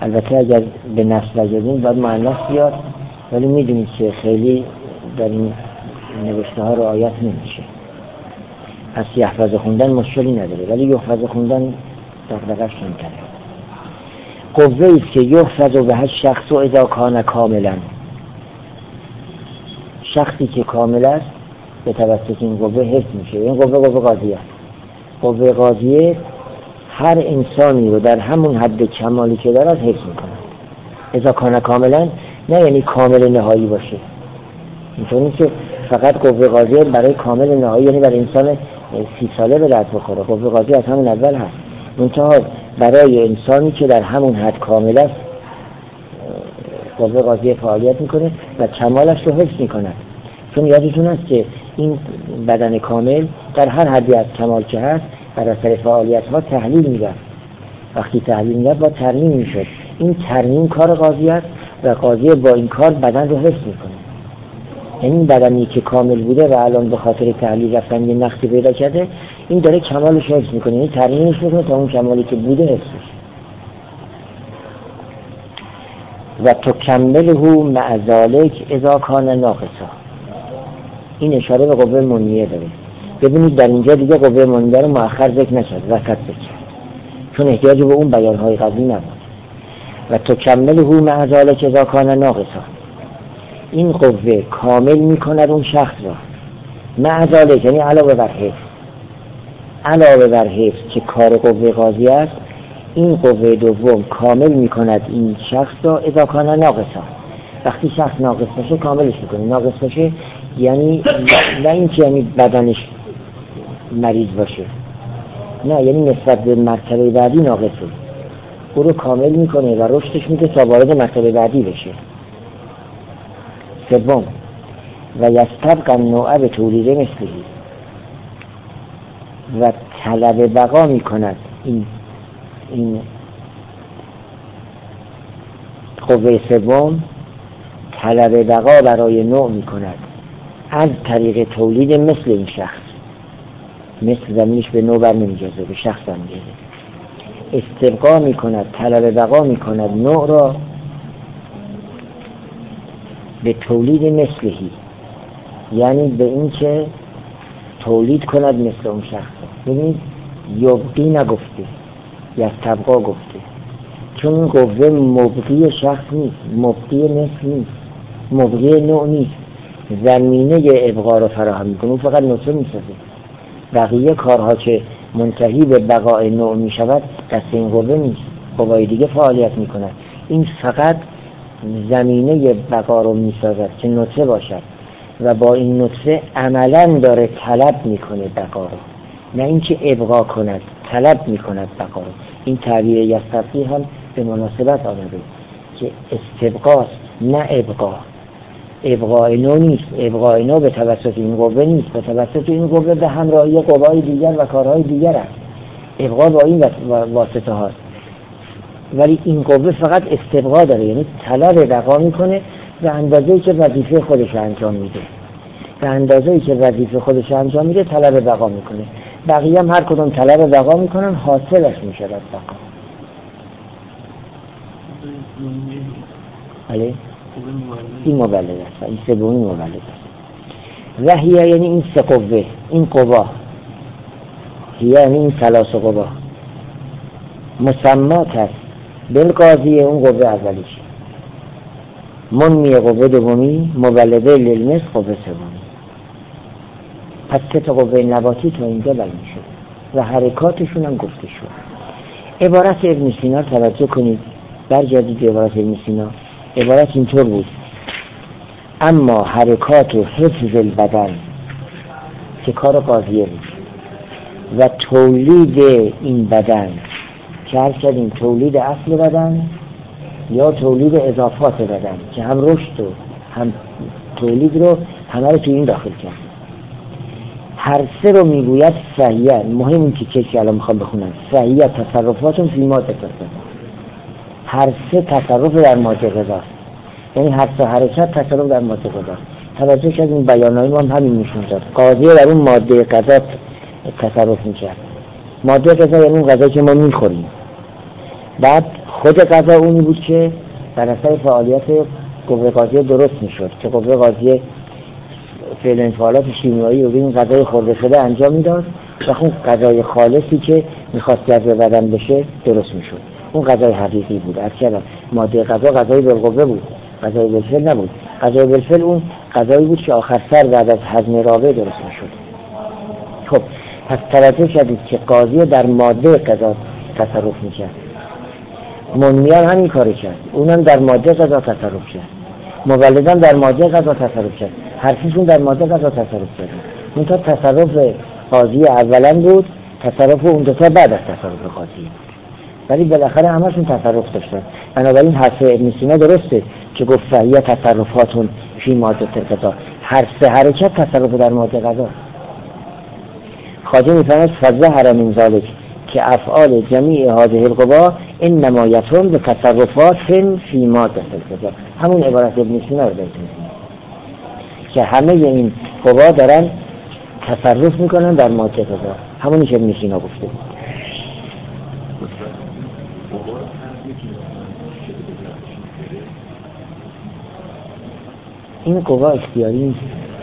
البته اگر به نصب بجازیم باید مؤنث بیاد، ولی میدونید که خیلی در این نوشته ها رعایت نمیشه. از یحفظ خوندن مشکلی نداره، ولی یحفظ خوندن دغدغه‌اش کمتره. قوه ایست که یحفظ به هر شخص و اذا کان کاملا، شخصی که کامل است به توسط این قوه حفظ میشه. این قوه قاضیه است. قوه قاضیه هر انسانی رو در همون حد کمالی که دارد حفظ میکنه. اذا کان کاملا نه یعنی کامل نهایی باشه، اینطور نیست که فقط قوه قاضیه برای کامل نهایی، یعنی برای انسان 30 ساله به درد بخوره. قوه قاضیه از همون اول هست، منتها برای انسانی که در همون حد کامل است قوه قاضیه فعالیت میکنه و کمالش رو حفظ میکنه. چون یادتون هست که این بدن کامل در هر حدی از کمال که هست بر اثر فعالیت ها تحلیل میدن. وقتی تحلیل میدن با ترمیم میشد. این ترمیم کار قاضی است و قاضی با این کار بدن رو حفظ میکنه. یعنی این بدنی که کامل بوده و الان به خاطر تحلیل رفتن یه نقصی پیدا کرده، این داره کمالش رو حفظ میکنه، یعنی ترمیمش میکنه تا اون کمالی که بوده حفظ بشه. و تکمله مع ذلک اذا کان ناقصا. این اشاره به قوه منیه داره. ببینید در اینجا دیگه قوه منیه رو مؤخر ذکر نشد، وسط ذکر، چون احتیاج به اون بیانهای قبلی نبود. و تکمله مع ذلک اذا کان ناقصا، این قوه کامل میکند اون شخص را. مع ذلک یعنی علاوه بر حفظ، علاوه بر حفظ که کار قوه قاضی است، این قوه دوم کامل میکند این شخص را اذا کان ناقصا. وقتی شخص ناقص باشه کاملش میکنه. ناقص باشه یعنی نه این که یعنی بدنش مریض باشه، نه، یعنی نسبت به مرتبه بعدی ناقصه، او رو کامل میکنه و رشدش میده تا وارد مرتبه بعدی بشه. سوم، و یستبق النوع به تولید مثلی، و طلب بقا میکند این قوه سوم طلب بقا برای نوع میکند از طریق تولید مثل این شخص. مثل زمینش به نوع بر نمیجازه، به شخص برمیگرده. استبقا میکند، طلب بقا میکند نوع را به تولید مثلهی، یعنی به این که تولید کند مثل اون شخص. ببینید یبقی نگفته، یستبقا گفته، چون این قوه مبقی شخص نیست، مبقی مثل نیست، مبقی نوع نیست. زمینه ابقا رو فراهم میکنه، اون فقط نطفه میسازه. بقیه کارها که منتهی به بقای نوع میشود دست این قوه نیست، قوای دیگه فعالیت میکنه. این فقط زمینه بقا رو میسازد که نطفه باشد و با این نطفه عملا داره طلب میکنه بقا رو، نه اینکه ابقا کند، طلب میکند بقا رو. این تعبیر یستبقی هم به مناسبت آمده که استبقاست نه ابقا. ابقای نوع نیست، ابقای نوع به توسط این قوه نیست، به توسط این قوه به همراهی قوای دیگر و کارهای دیگر است. ابقا با این واسطه هاست، ولی این قوه فقط استبقا داره، یعنی طلب بقا میکنه به اندازه‌ای که وظیفه خودش انجام میده. به اندازه‌ای که وظیفه خودش انجام میده طلب بقا میکنه. بقیه هم هر کدوم طلب بقا میکنن، حاصلش میشه بقا. بله، این مبلغ است، این سومین مبلغ است. وحیه یعنی این سه قوه، این قوا، یعنی این ثلاث قوا مسمات است بالقاضی، اون قوه اولیش، منمی قوه دومی، مولده للمثل قوه سومی. پس سه تا قوه نباتی تا اینجا بیان شد و حرکاتشون هم گفته شد. عبارت ابن سینا توجه کنید، برگردید عبارت ابن سینا. عبارت اینطور بود: اما حرکات و حفظ البدن که کار قاضیه بود و تولید این بدن که هر کردیم تولید اصل بدن یا تولید اضافات بدن که هم رشد و هم تولید رو همه رو توی این داخل کرد. هر سه رو میگوید صحیح. مهم این که الان میخوام بخونم صحیح تصرفاتون فی ماده تصرف. هر سه تصرف در ماده غذاست، یعنی هر سه حرکت تصرف در ماده غذاست. توجه کرد این بیانایی ما هم همین نشون داد. قاضی در اون ماده غذا تصرف میکرد. ماده غذا یعنی اون غذایی که ما میخوریم. بعد خود غذا اونی بود که در اثر فعالیت قوه قاضیه درست میشد که قوه قاضیه فعل انفعالات شیمیایی و این غذای خورده شده انجام میداد و اون غذای خالصی که میخواست جذب بدن بشه درست میشد. اون غذای حقیقی بود. اصلا ماده غذای بالقوه بود، غذای بالفعل نبود. غذای بالفعل اون غذایی بود که آخر سر بعد از هضم رابع درست میشد. خب پس توجه شدید که قاضی در ماده غذا تصرف میکرد. منمیان همین کاری کرد، اونم در ماده غذا تصرف کرد، مولدان در ماده غذا تصرف کرد، هرچیشون در ماده غذا تصرف کرد. اون تا تصرف قاضی اولا بود، تصرف اون دوتا بعد از تصرف قاضی، ولی بالاخره همشون تصرف داشتن. بنابراین حرف ابن سینا درسته که گفت فهیه تصرفاتون فی ماده غذا، هر سه حرکت تصرف در ماده غذا. خواجه میفرماید فظهر من ذلک که افعال جمیع هذه القوا انما یتم به تصرفات فی ماده غذا. همون عبارت ابن سینا رو دارید که همه این قوا دارن تصرف میکنن در ماده غذا، همونی که ابن سینا گفته. این قوا اختیاری نیست.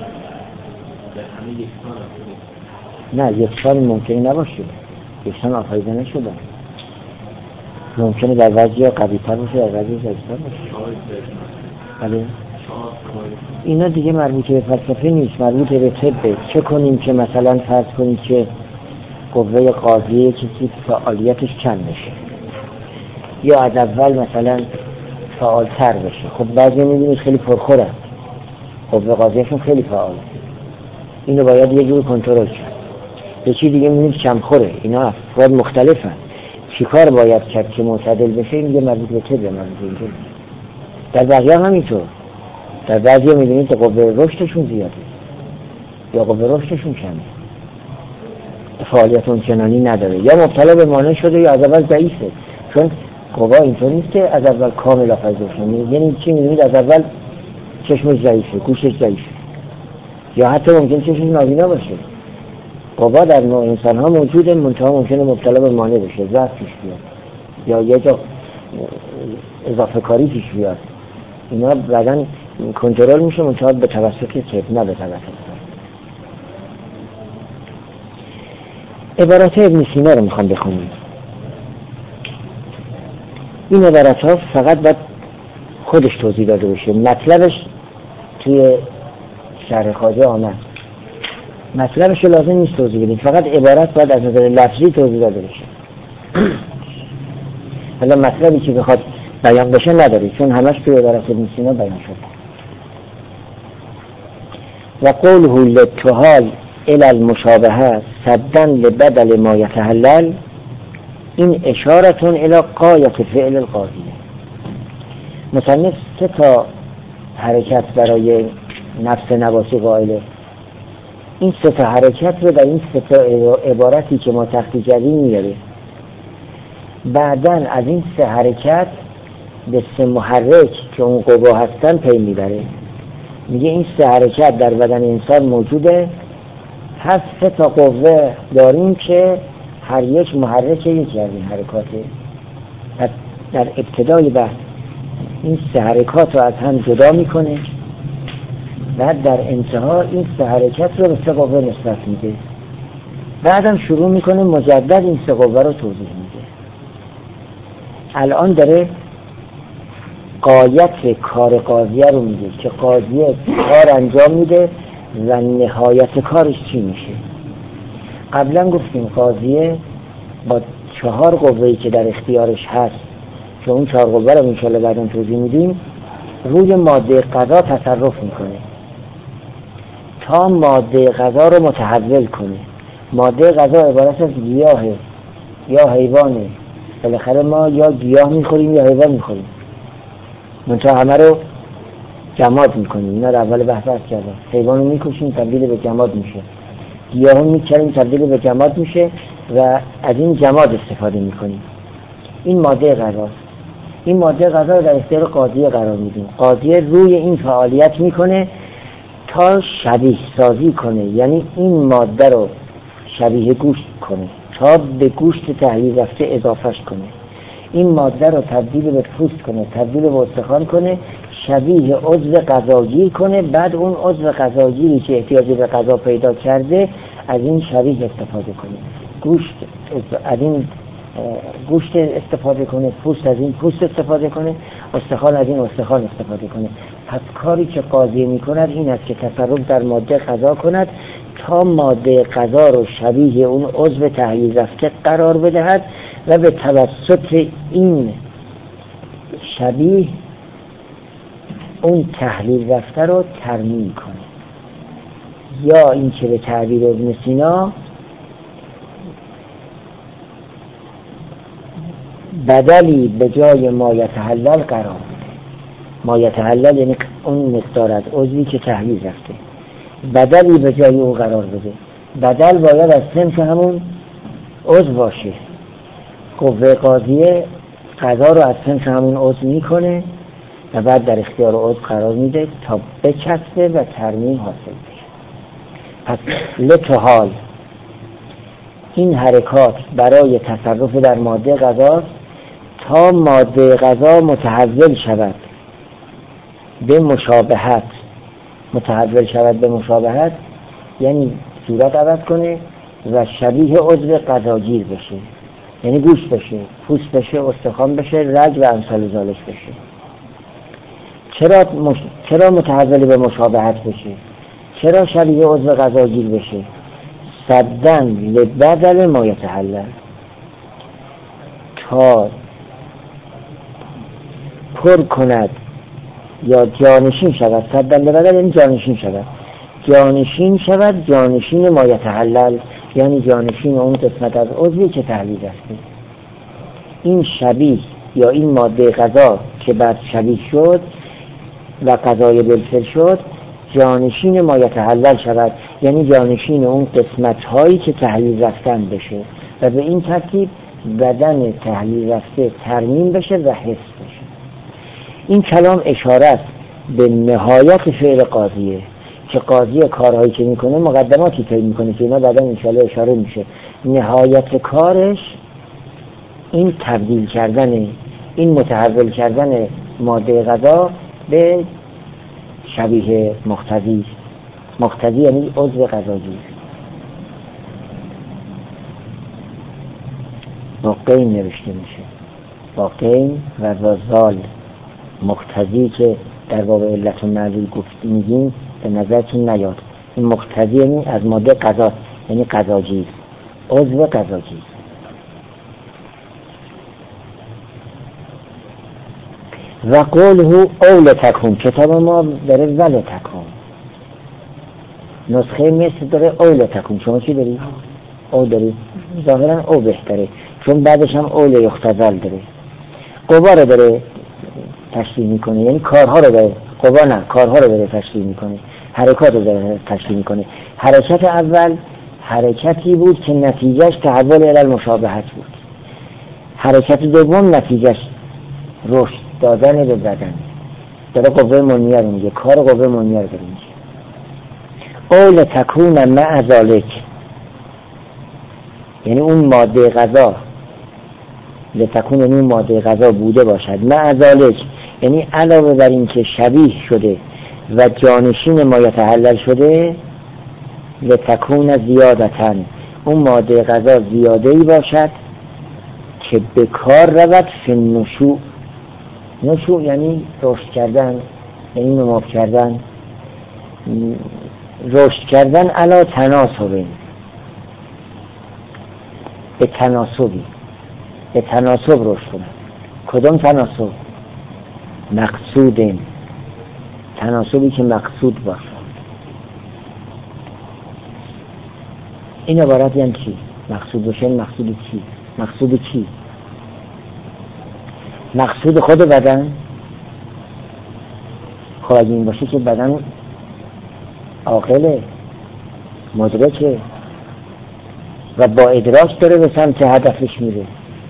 نه یکسان ممکنه نباشه، یکسان آفریده نشده، ممکنه در وضعی قوی تر باشه، در وضعی ضعیفتر باشه. بله اینا دیگه مربوط به فلسفه نیست، مربوط به طبه. چه کنیم که مثلا فرض کنیم که قوه قاضیه کسی فعالیتش کم بشه یا از اول مثلا فعالتر بشه. خب بعضی میبینید خیلی پرخورن، قوه قاضیشون خیلی فعاله، اینو باید یه جور کنترل کرد. یکی دیگه میبینید کمخوره، اینا افراد مختلفن، چیکار باید کرد که معتدل بشه؟ این دیگه مربوط به طبه، مربوط به اینجور. در بقیه هم همینطور. در بعضی میبینید قوه رشدشون زیاده یا قوه رشدشون کمه، فعالیت اونچنانی نداره، یا مبتلا به مانع شده یا از اول ضعیفه. چون قوا اینطور نیست که از اول کامل آفریده شه. یعنی چی میبینید؟ از اول چشمش ضعیفه، گوشش ضعیفه، یا حتی ممکن چشمش نابینا باشه. قوا در نوع انسان ها موجوده، منتها ممکنه مبتلا به مانع بشه، ضعف پیش بیاد یا یه جا اضافه کاری پیش بیاد. اینا بعداً کنترل میشه، منتها به توسط طب، نه به توسط. عبارات ابن سینا رو میخوام بخونیم. این عبارات ها فقط باید خودش توضیح داده بشه، مطلبش توی شرح خواجه آمد، مطلبش لازم نیست توضیح بدیم، فقط عبارت باید از نظر لفظی توضیح داده بشه. حالا مطلبی که بخواد بیان بشه نداری، چون همش توی عبارت ابن سینا بیان شد. و قوله للتحال الى المشابهه صدا لبدل ما یتحلل، این اشارتون الى غایت فعل القاضی. مصنف سه تا حرکت برای نفس نواسی قائله. این سه تا حرکت رو در این سه تا عبارتی که ما تحت جری میاره. بعدن از این سه حرکت به سه محرک که اون قوا هستن پی میبره. میگه این سه حرکت در بدن انسان موجوده، هست سه تا قوه داریم که هر یک محرک یکی از این حرکاته. در ابتدای بحث این سه حرکات رو از هم جدا میکنه، بعد در انتها این سه حرکت رو به سه قوه نسبت میده، بعدم شروع میکنه مجدد این سه قوه رو توضیح میده. الان داره غایت کار قاضیه رو میگه که قاضیه کار انجام میده و نهایت کارش چی میشه. قبلا گفتیم قاضیه با 4 قوه‌ای که در اختیارش هست که اون 4 قوه رو انشاءالله بعدا توضیح میدیم، روی ماده قضا تصرف میکنه تا ماده قضا رو متحول کنه. ماده قضا عبارت از گیاهه یا حیوانه، بالاخره ما یا گیاه میخوریم یا حیوان میخوریم، منتها همه رو جماد میکنیم. اینا رو اول بحث کردم. حیوان رو میکشیم تبدیل به جماد میشه، گیاه رو میکنیم تبدیل به جماد میشه و از این جماد استفاده میکنیم. این ماده غذاست. این ماده غذا رو در اختیار قاضی قرار میدیم. قاضی روی این فعالیت میکنه تا شبیه سازی کنه، یعنی این ماده رو شبیه گوشت کنه تا به گوشت تهیه رفته اضافهش کنه. این ماده رو تبدیل به پوست کنه، تبدیل به استخوان کنه، شبیه عضو غذاگیر کنه. بعد اون عضو غذاگیری که احتیاجی به غذا پیدا کرده از این شبیه استفاده کنه، گوشت از این گوشت استفاده کنه، پوست از این پوست استفاده کنه، استخوان از این استخوان استفاده کنه. پس کاری که قاضی میکند این است که تصرف در ماده غذا کند تا ماده غذا رو شبیه اون عضو تحلیل رفته قرار بدهد و به توسط این شبیه اون تحلیل رفته رو ترمیم کنه. یا این که به تعبیر ابن سینا بدلی به جای ما یتحلل قرار بده. ما یتحلل یعنی اون مقدار از عضوی که تحلیل رفته، بدلی به جای او قرار بده. بدل باید از صنف همون عضو باشه. قوه قاضیه قضا رو از صنف همون عضو میکنه و بعد در اختیار عضو قرار میده تا بچسبه و ترمیم حاصل بشه. پس لتحال این حرکات برای تصرف در ماده غذا تا ماده غذا متحول شود به مشابهت. متحول شود به مشابهت یعنی صورت عوض کنه و شبیه عضو غذاگیر بشه، یعنی گوشت بشه، پوست بشه، استخوان بشه، رگ و امثال ذالک بشه. چرا متحول به مشابهت بشه؟ چرا شبیه عضو غذاگیر بشه؟ صدن لبدل ما یتحلل، تا پر کند یا جانشین شود. صدن لبدل یعنی جانشین شود. جانشین شود، جانشین ما یتحلل یعنی جانشین اون قسمت از عضوی که تحلیل رفته. این شبیه یا این ماده غذا که بعد شبیه شد و غذای بلفل شد جانشین ما یتحلل شود، یعنی جانشین اون قسمت هایی که تحلیل رفتن بشه و به این ترتیب بدن تحلیل رفته ترمیم بشه و حفظ بشه. این کلام اشاره است به نهایت فعل قاضیه که قاضی کارهایی که میکنه مقدماتی طی میکنه که اینا بعدا انشاءالله اشاره میشه. نهایت کارش این تبدیل کردن، این متحول کردن ماده غذا به شبیه مقتضی. مقتضی یعنی عضو غذاگیر. با قین نوشته میشه، با قین و با زال. مقتضی که در باب علت و معلول گفت میگیم به نظرتون نیاد. این مقتضی یعنی از ماده غذا، یعنی غذاگیر، عضو غذاگیر. و قوله اول تکون، کتاب ما داره ول تکون، نسخه مثل داره اول تکون. شما چی داری؟ او داری؟ ظاهرا او بهتره چون بعدش هم اول یختزل داره. قوا رو داره تشریح میکنه، یعنی کارها رو داره، قوا نه کارها رو داره تشریح میکنه، حرکات رو داره تشریح میکنه. حرکت اول حرکتی بود که نتیجهش تحول الی المشابهت بود. حرکت دوم نتیجهش رشد دادن به بدن. داره قوه منیه رو میگه، کار قوه منیه رو داره میگه. اول تکون مع ذالک یعنی اون ماده غذا، لتکون یعنی اون ماده غذا بوده باشد، مع ذالک یعنی علاوه بر این که شبیه شده و جانشین ما یتحلل شده، لتکون زیادتن اون ماده غذا زیاده‌ای باشد که به کار رود فی النشوء. نشوء یعنی رشد کردن، یعنی نمو کردن، رشد کردن علی تناسب، به تناسبی، به تناسب رشد کنن. کدام تناسب؟ مقصود، تناسبی که مقصود باشه. این عبارت یعنی چی؟ مقصود باشه. مقصود چی؟ مقصود چی؟ مقصود خود بدن. خب اگه این باشه که بدن عاقله، مدرکه و با ادراک داره به سمت هدفش میره.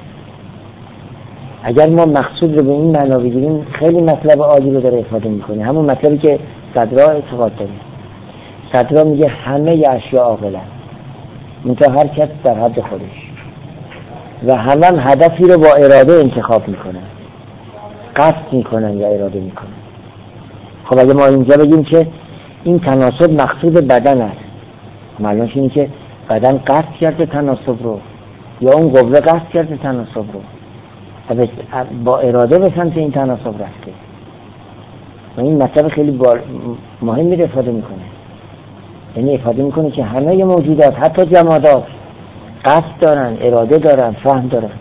اگر ما مقصود رو به این معنا بگیریم خیلی مطلب عالی رو داره افاده میکنه، همون مطلبی که صدرا اعتقاد داره. صدرا میگه همه اشیاء عاقلن، منتها هر کس در حد خودش. و هم هدفی رو با اراده انتخاب میکنن، قصد میکنن یا اراده میکنن. خب اگه ما اینجا بگیم که این تناسب مقصود بدن است، معنیش اینه که بدن قصد کرده تناسب رو یا اون قوه قصد کرده تناسب رو با اراده به سمت این تناسب رفته. و این مطلب خیلی مهمی رو افاده میکنه، یعنی افاده میکنه که همه موجودات حتی جمادات قصد دارن، اراده دارن، فهم دارن.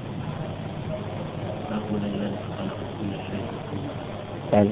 بله.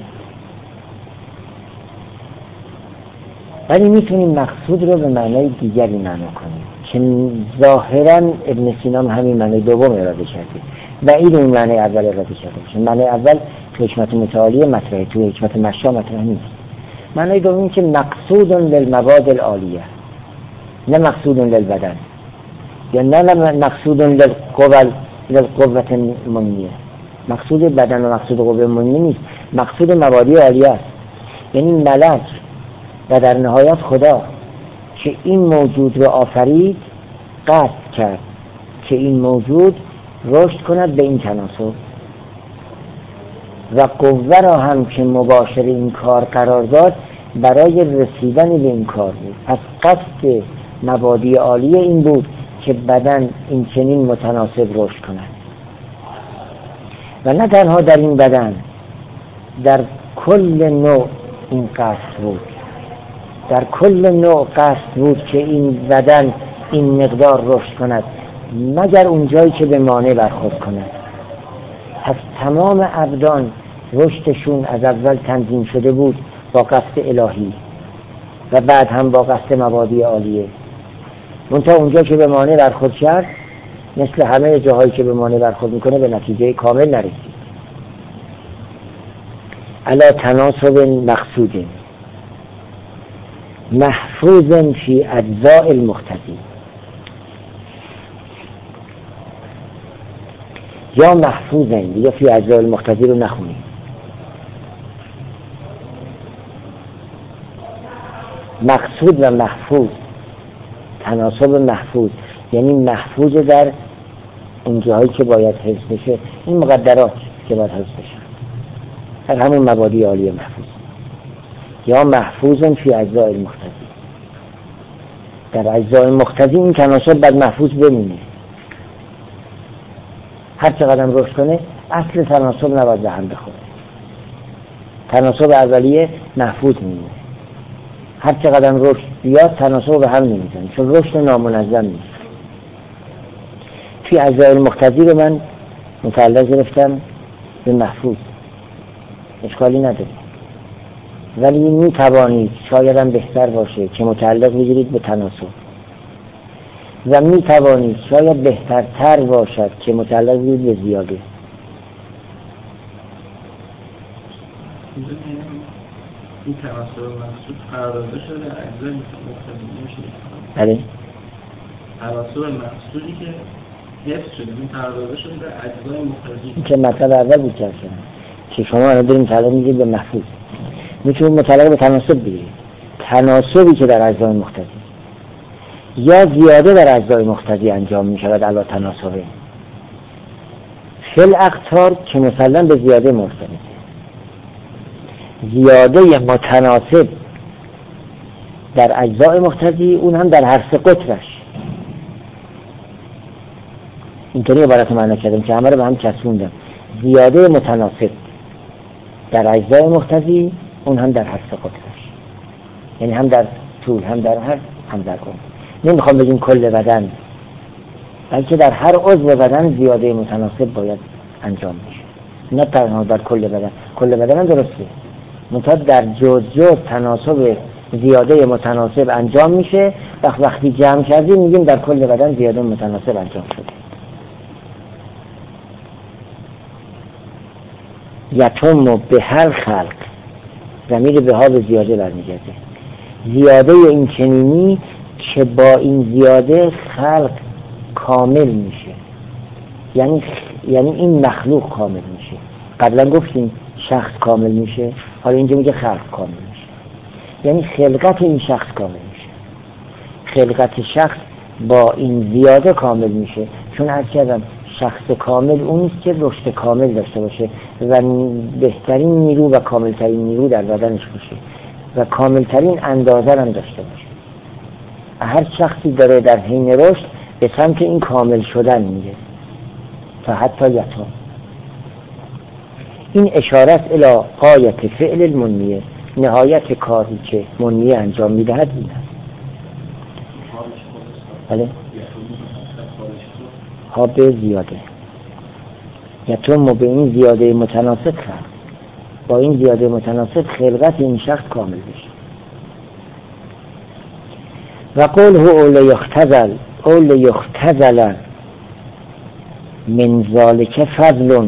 ولی میتونیم مقصود رو به معنای دیگری معنا کنیم که ظاهرا ابن سینا همین معنای دوم اراده کرده و این معنای اول اراده کرده باشه. معنای اول تو حکمت متعالیه مطرحه، تو حکمت مشا مطرح نیست. معنای دوم که مقصود للمواد العالیه، نه مقصود للبدن، یا نه مقصود للقوة المنیه. مقصود بدن و مقصود قوه منیه نیست، مقصود موادی عالیه است. یعنی ملک و در نهایت خدا که این موجود رو آفرید قصد کرد که این موجود رشد کند به این تناسب و قوه را هم که مباشر این کار قرار داد برای رسیدن به این کار بود. پس قصد مبادی عالیه این بود که بدن این چنین متناسب رشد کند و نه تنها در این بدن، در کل نوع این قصد بود، در کل نوع قصد بود که این بدن این مقدار رشد کند مگر اونجایی که به مانع برخورد کند. پس تمام ابدان رشدشون از اول تنظیم شده بود با قصد الهی و بعد هم با قصد مبادی عالیه. منتها اونجا که به مانع برخورد کرد مثل همه جاهایی که به مانع برخورد میکنه به نتیجه کامل نرسید. علا تناسب مقصود محفوظ فی اجزاء المقتضی، یا محفوظن دیگه فی اجزاء المقتضی رو نخونیم. مقصود و محفوظ، تناسب محفوظ یعنی محفوظ در اون جاهایی که باید حفظ بشه، این مقدرات که باید حفظ بشه در همون مبادی عالیه محفوظ. یا محفوظ فی اجزاء المقتضی، در اجزاء مقتضی این تناسب باید محفوظ بمونه. هر چقدر رشد کنه اصل تناسب نباید به هم بخوره، تناسب اولیه محفوظ میمونه. هر چقدر رشد بیاد تناسب به هم نمیزنه چون رشد نامنظم نیست. فی اجزاء المقتضی رو من متعلق گرفتم به محفوظ، اشکالی نداره، ولی میتوانید شاید هم بهتر باشه که متعلق بگیرید به تناسب و میتوانید شاید بهترتر باشد که متعلق بگیرید به زیاده. این تناسب مقصود قرارداد شده اجزای مقتضی میشه. بله. تناسب مقصودی که حفظ شده این قرارداد شده در اجزای مقتضی. این که مطلب اول بود که شما الان داریم متعلق میگید به محفوظ، میتونید متعلق به تناسب بگیرید. تناسبی که در اجزای مقتضی یا زیاده در اجزای مقتضی انجام میشود علی تناسبه فی الاقطار که مسلم به زیاده مرتبطه. زیاده متناسب در اجزای مقتضی اون هم در هر سه قطرش. اینطوری عبارت معنی کردم که همه رو به هم چسبوندم. زیاده متناسب در اجزای مقتضی اون هم در هر سه قطرش، یعنی هم در طول هم در هر هم در عمق. نمیخوام بگیم کل بدن، بلکه در هر عضو بدن زیاده متناسب باید انجام بشه، نه تنها در کل بدن. کل بدن هم درسته، منتها در جز تناسب زیاده متناسب انجام میشه. وقتی جمع کردیم میگیم در کل بدن زیاده متناسب انجام شده. یتم به هر خلق، ضمیر به ها به زیاده برمیگرده. زیاده این چنینی که با این زیاده خلق کامل میشه، یعنی این مخلوق کامل میشه. قبلا گفتیم شخص کامل میشه، حالا اینجا میگه خلق کامل میشه، یعنی خلقت این شخص کامل میشه. خلقت شخص با این زیاده کامل میشه چون عرض کردم شخص کامل اون است که رشد کامل داشته باشه و بهترین نیرو و کاملترین نیرو در بدنش باشه و کاملترین اندازه هم داشته باشه. هر شخصی داره در حین رشد به سمت این کامل شدن میره تا حتی یتم. این اشاره است الی غایت فعل المنمیه، نهایت کاری که منمیه انجام میدهد این است. بله؟ ها به زیاده یتم به این زیاده متناسب کرد، با این زیاده متناسب خلقت این شخص کامل بشه. و قوله اول یختزل من ذالک فضل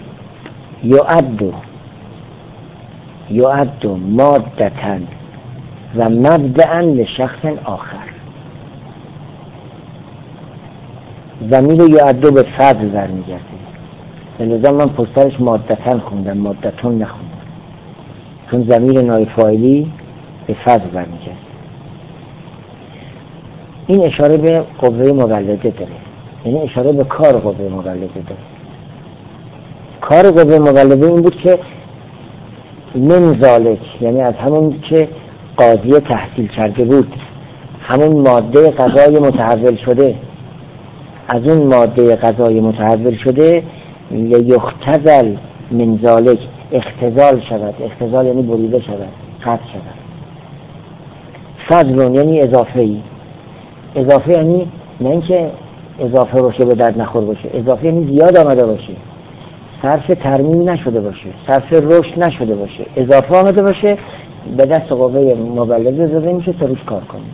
یعد مادتا و مبدأ لشخص آخر. ضمیر یعد به فضل برمیگرده، لذا من پشترش مادتا خوندم، مادتون نخوندم، چون ضمیر نایب فاعلی به فضل برمیگرده. این اشاره به قوه مولده داره، یعنی اشاره به کار قوه مولده داره. کار قوه مولده این بود که من ذالک، یعنی از همون که قاضی تحصیل کرده بود، همون ماده غذای متحول شده، از اون ماده غذای متحول شده لیختزل من ذالک، اختزال شود. اختزال یعنی بریده شود، قطع شود. فضل یعنی اضافه‌ای. اضافه یعنی نه اینکه اضافه باشه به درد نخور باشه، اضافه یعنی زیاد آمده باشه، صرف ترمیم نشده باشه، صرف رشد نشده باشه، اضافه آمده باشه، به دست قوه مولده داده میشه تا روش کار کنه.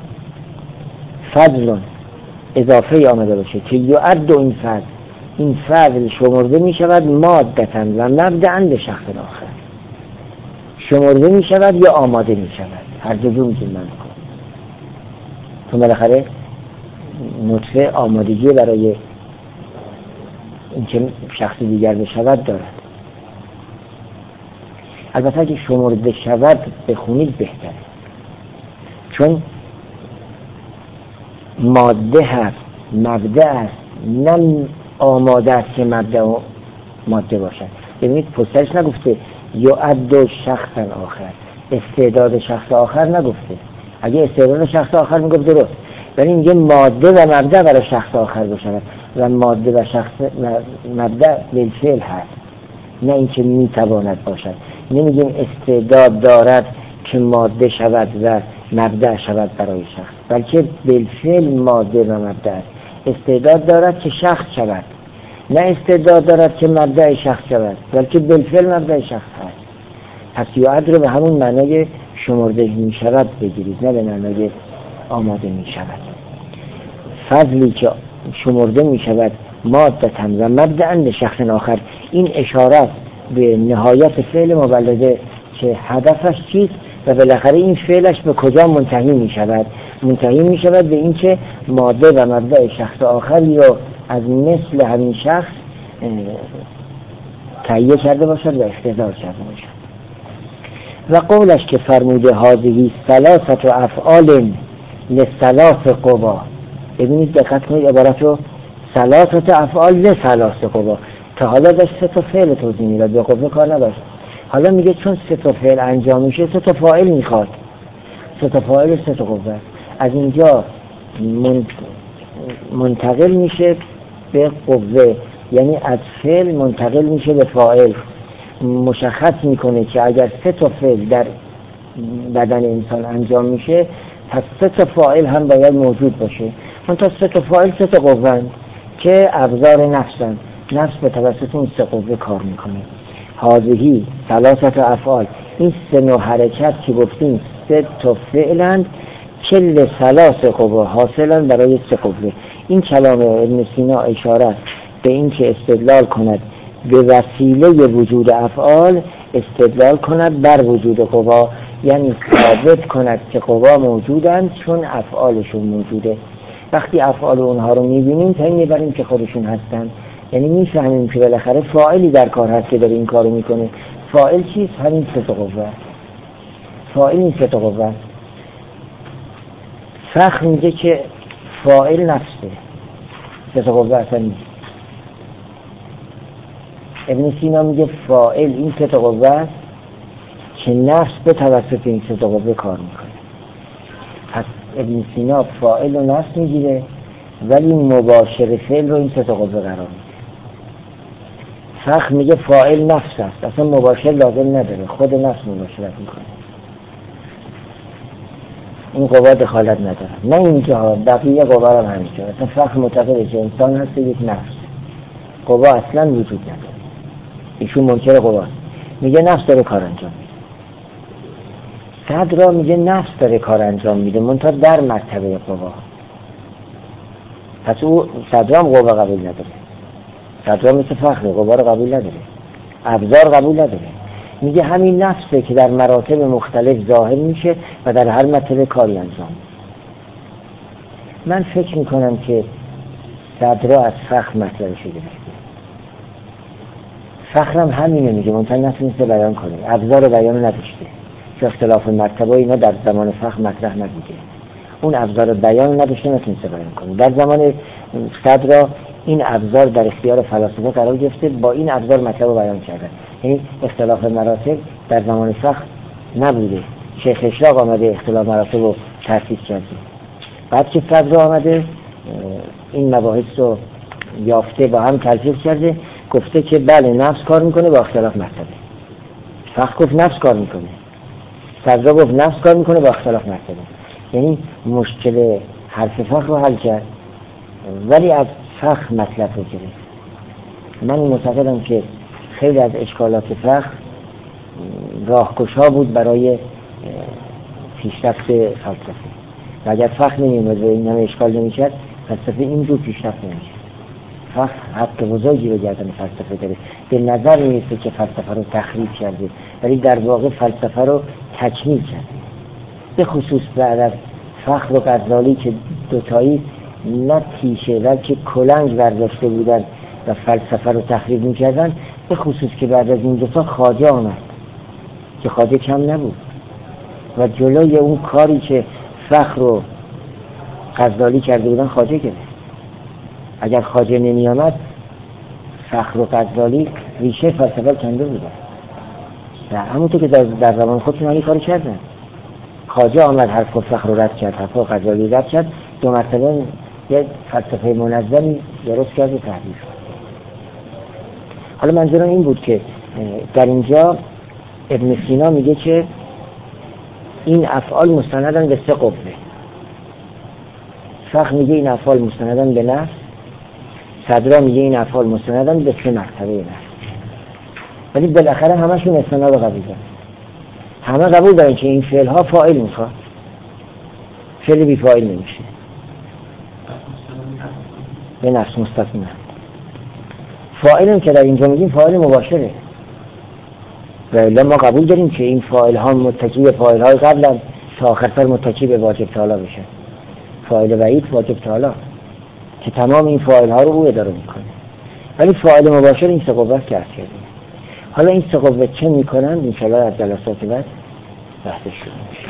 فضل اضافه آمده باشه که یعد این فضل شمرده می شود مادتا و مبدأ به شخص آخر، شمرده می شود یا آماده می شود، هر دو میتونیم من کنم. تو بالاخره نطفه آمادگی برای اینکه شخص دیگر بشود دارد. البته اگه شمرده شود بخونید بهتره، چون ماده هست، مبدأ است، نه آماده است که مبدأ و ماده باشد. ببینید پسترش نگفته یعد شخصا آخر، استعداد شخص آخر نگفته. اگه استعداد شخص آخر میگفت درست، ولی میگه ماده و مبدأ برای شخص آخر باشد و ماده و شخص مبدأ بالفعل هست، نه اینکه میتواند باشد. نمیگیم استعداد دارد که ماده شود و مبدأ شود برای شخص، بلکه بالفعل ماده و مبدأ است. استعداد دارد که شخص شود، نه استعداد دارد که مبدأ شخص شود، بلکه بالفعل مبدأ شخص هست. پس یعد رو به همون معنای شمرده می شود بگیرید، نه به معنای آماده می شود. فضلی که شمرده می شود مادتا و مبدأ به شخص آخر، این اشاره به نهایت فعل مولده که هدفش چیست و بالاخره این فعلش به کجا منتهی می شود. منتهی می شود به این که ماده و مبدأ شخص آخری رو از مثل همین شخص تهیه کرده باشد و اختزال کرده باشد. و قولش که فرموده هذه ثلاثه افعال لثلاث قوا. ببینید دقت کنید عبارت رو، ثلاثه افعال لثلاث قوا. تا حالا داشت سه تا فعل توضیح میداد، به قوه کار نداشت. حالا میگه چون سه تا فعل انجام میشه سه تا فاعل میخواد، سه تا فاعل سه تا قوه. از اینجا منتقل میشه به قوه، یعنی از فعل منتقل میشه به فاعل. مشخص میکنه که اگر سه تا فعل در بدن انسان انجام میشه پس سه تا فاعل هم باید موجود باشه. منتها سه تا فاعل سه تا قوه که ابزار نفسن، نفس به توسط اون سه قوه کار میکنه. هذه ثلاثه افعال، این سه نوع حرکت که گفتیم سه تا فعلند کل ثلاث قوا حاصلن برای سه قوه. این کلام ابن سینا اشاره به این که استدلال کند به وسیله وجود افعال، استدلال کند بر وجود قوا، یعنی ثابت کند که قوا موجودند چون افعالشون موجوده. وقتی افعال اونها رو میبینیم تا میبریم که خودشون هستند، یعنی میفهمیم که بالاخره فاعلی در کار هست که داره این کارو میکنه. فاعل چیست؟ همین سه تا قوه. فاعل این سه تا قوه. فخر میگه که فاعل نفسه، سه تا قوه اصلا نیست. ابن سینا میگه فاعل این سه تا قوه است که نفس به توسط این سه تا قوه کار میکنه. پس ابن سینا فاعل و نفس میگیره ولی مباشر فعل رو این سه تا قوه قرار میده. فخر میگه فاعل نفس است، اصلا مباشر لازم نداره، خود نفس مباشرت میکنه، این قوا دخالت نداره. نه اینجا بقیه قوا هم همینجا. اصلا فخر معتقده که انسان هست یک نفس، قوا اصلا وجود نداره. ایشون منکر قواست، میگه نفس داره کار انجام میده. صدرا میگه نفس داره کار انجام میده منتها در مرتبه قوا. پس او صدرا هم قوا قبول نداره، صدرا مثل فخر قوا رو قبول نداره، ابزار قبول نداره. میگه همین نفسه که در مراتب مختلف ظاهر میشه و در هر مرتبه کاری انجام. من فکر میکنم که صدرا از فخر مطلبش گرفته. فخرم همینه میگه منتها نتونسته بیان کنه، ابزار بیان نداشته، که اختلاف مرتبه اینا در زمان فخر مطرح نبوده، اون ابزار بیان نداشته، نتونسته بیان کنه. در زمان صدرا این ابزار در اختیار فلاسفه قرار گرفته، با این ابزار مطلب رو بیان کردن. یعنی اختلاف مراتب در زمان فخر نبوده، شیخ اشراق آمده اختلاف مراتب رو ترتیب کرده. بعد که صدرا آمده این مباحث رو یافته با هم تلفیق کرده، گفته که بله نفس کار میکنه با اختلاف مرتبه. فخر گفت نفس کار میکنه، صدرا گفت نفس کار میکنه با اختلاف مرتبه. یعنی مشکل حرف فخر رو حل کرد ولی از فخر مطلب رو گرفت. من معتقدم که خیلی از اشکالات فخر راهگشا بود برای پیشرفت فلسفه و اگر فخر نمی‌اومد و این همه اشکال نمی‌شد فلسفه اینجور پیشرفت نمی‌شد. فخر حق بزرگی به گردن فلسفه داره. به نظر میرسه که فلسفه رو تخریب کرده ولی در واقع فلسفه رو تکمیل کرده. به خصوص بعد از فخر و غزالی که دوتایی نه تیشه بلکه کلنگ برداشته بودن و فلسفه رو تخریب می‌کردن، به خصوص که بعد از این دوتا خواجه آمد که خواجه کم نبود و جلوی اون کاری که فخر و غزالی کرده بودن خواجه گرفت. اگر خواجه نمی آمد فخر و غزالی ریشه فلسفه کنده بودن و همونطور که در زمان خودشون همین کاری کردن. خواجه آمد حرف فخر رو رد کرد، حرف غزالی رد کرد، دو مرتبه یک فلسفه منظمی درست کرد و تحریف. حالا منظورم این بود که در اینجا ابن سینا میگه که این افعال مستندن به سه قوه. فخر میگه این افعال مستندن به نفس، صدرا میگه این افعال مستندن به سه مرتبه نفس. ولی بالاخره همشون استناد رو قبول دارن. همه قبول دارن که این فعل ها فاعل میخواد، فعل بی فاعل نمیشه، به نفس مستثنا. فاعلم که در اینجا میگیم فاعل مباشره و الا ما قبول داریم که این فاعل ها متکی به فاعل های قبلن تا آخرتر متکی به واجب تعالی بشه. فاعل وعید واجب تعالی که تمام این فاعل ها رو او اداره میکنه. ولی فاعل مباشر این سه قوه که عرض کردیم. حالا این سه قوه چه میکنن؟ انشاءالله از جلسات بعد بحثش شروع میشه.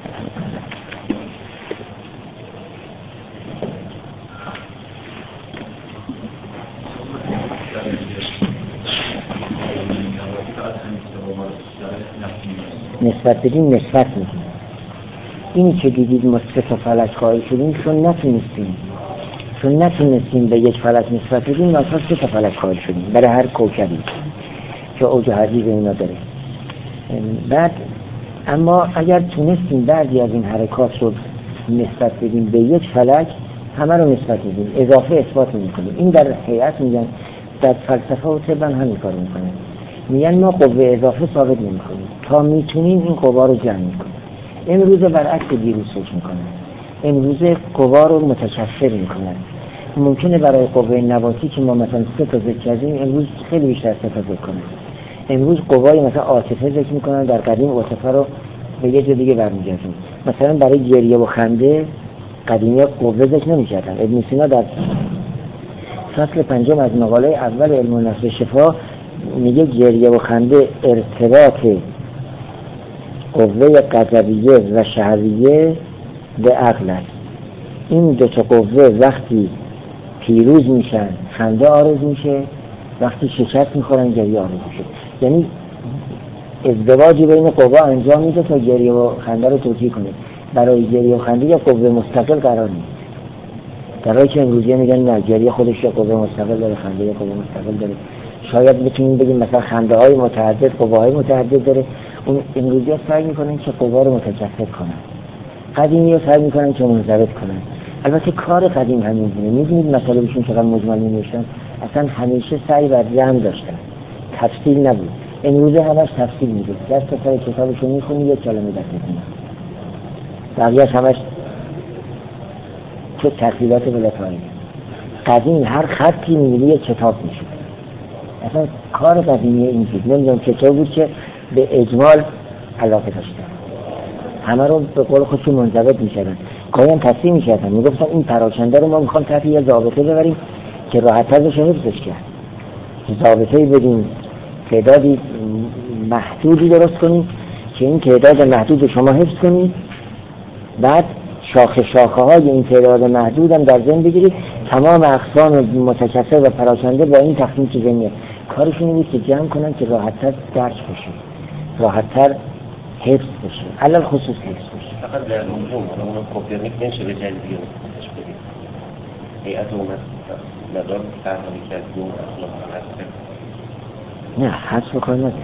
نسبت بدیم نسبت میدیم. اینی که دیدید ما سه تا فلک قائل شدیم چون نتونستیم به یک فلک نسبت بدیم، ما سه تا فلک قائل شدیم برای هر کوکبی که اوج حدی به اینا داره. بعد اما اگر تونستیم بعضی از این حرکات رو نسبت بدیم به یک فلک، همه رو نسبت میدیم، اضافه اثبات میکنیم. این در هیئت میگن، در فلسفه و طب همین کار میکنن. میگن ما قوه اضافه ثابت نمی‌کنیم تا میتونیم این قوا رو جمع کنیم. امروز برعکس دیروز فکر میکنن، امروز قوا رو متکثر میکنن. ممکنه برای قوه نباتی که ما مثلا 3 تا ذکر کردیم امروز خیلی بیشتر 3 تا ذکر کنن. امروز قوای مثلا عاطفه ذکر میکنن، در قدیم عاطفه رو به یه جای دیگه برمیگردن. مثلا برای گریه و خنده قدیمی قوه ذکر نمی‌کردن. ابن سینا در فصل 5 از مقاله اول علم النفس شفا میگه گریه و خنده ارتباط قوه غضبیه و شهویه به عقل است. این دو تا قوه وقتی پیروز میشن خنده آرز میشه، وقتی شکست میخورن گریه آرز میشه. یعنی ازدواجی بین قوا انجام میده تا گریه و خنده رو توجیه کنه. برای گریه و خنده یا قوه مستقل قرار نیست. در حالی که امروزی میگن نه، گریه خودش یا قوه مستقل داره، خنده یا قوه مستقل داره. شاید بتونیم بگیم مثلا خنده های متعدد، قواهای متعدد داره. اون امروزی ها سعی میکنن که قوا رو متجسد کنن، قدیمی ها سعی میکنن که منضبط کنن. البته کار قدیم همین بوده. میدونید مطالبشون چقدر مجمل می‌نوشتن، اصلا همیشه سعی بر جمع داشتن، تفصیل نبود. امروزه همش تفصیل میده، دست تا سر کتابشو میخونی یک کلمه دست میکنی، بقیه‌اش همش تو تفصیلات بلاتایی. قدیم هر خطی می‌بینی یک کتاب میشه. اصلا کار قدیمی این بود. نمیدونم کتاب بود که به اجمال علاقه داشتن، همه رو به قول خودشون منضبط میشدن، گاهی هم تصحیح میکردن، میگفتن این پراکنده رو ما میخوام تحت یه ضابطه ببریم که راحت‌تر بشه حفظش کرد. ضابطه‌ای بدیم، تعدادی محدودی درست کنیم که این تعداد محدود شما حفظ کنید، بعد شاخه های این تعداد محدود هم در ذهن بگیرید، تمام اقسام متکثر و پراکنده با این تقسیم تو ذهن. کارشون این بود که جمع کنن که راحت‌تر درک بشه، راحت‌تر حفظ بشه، علل خصوص حفظ بشه. فقط در اونجا اون کپیرنیک نشه به جلدی اونش بدید. هیئت اومد مدار تحمیلی کرد دو اصلا حذف. نه حذف کار نداره.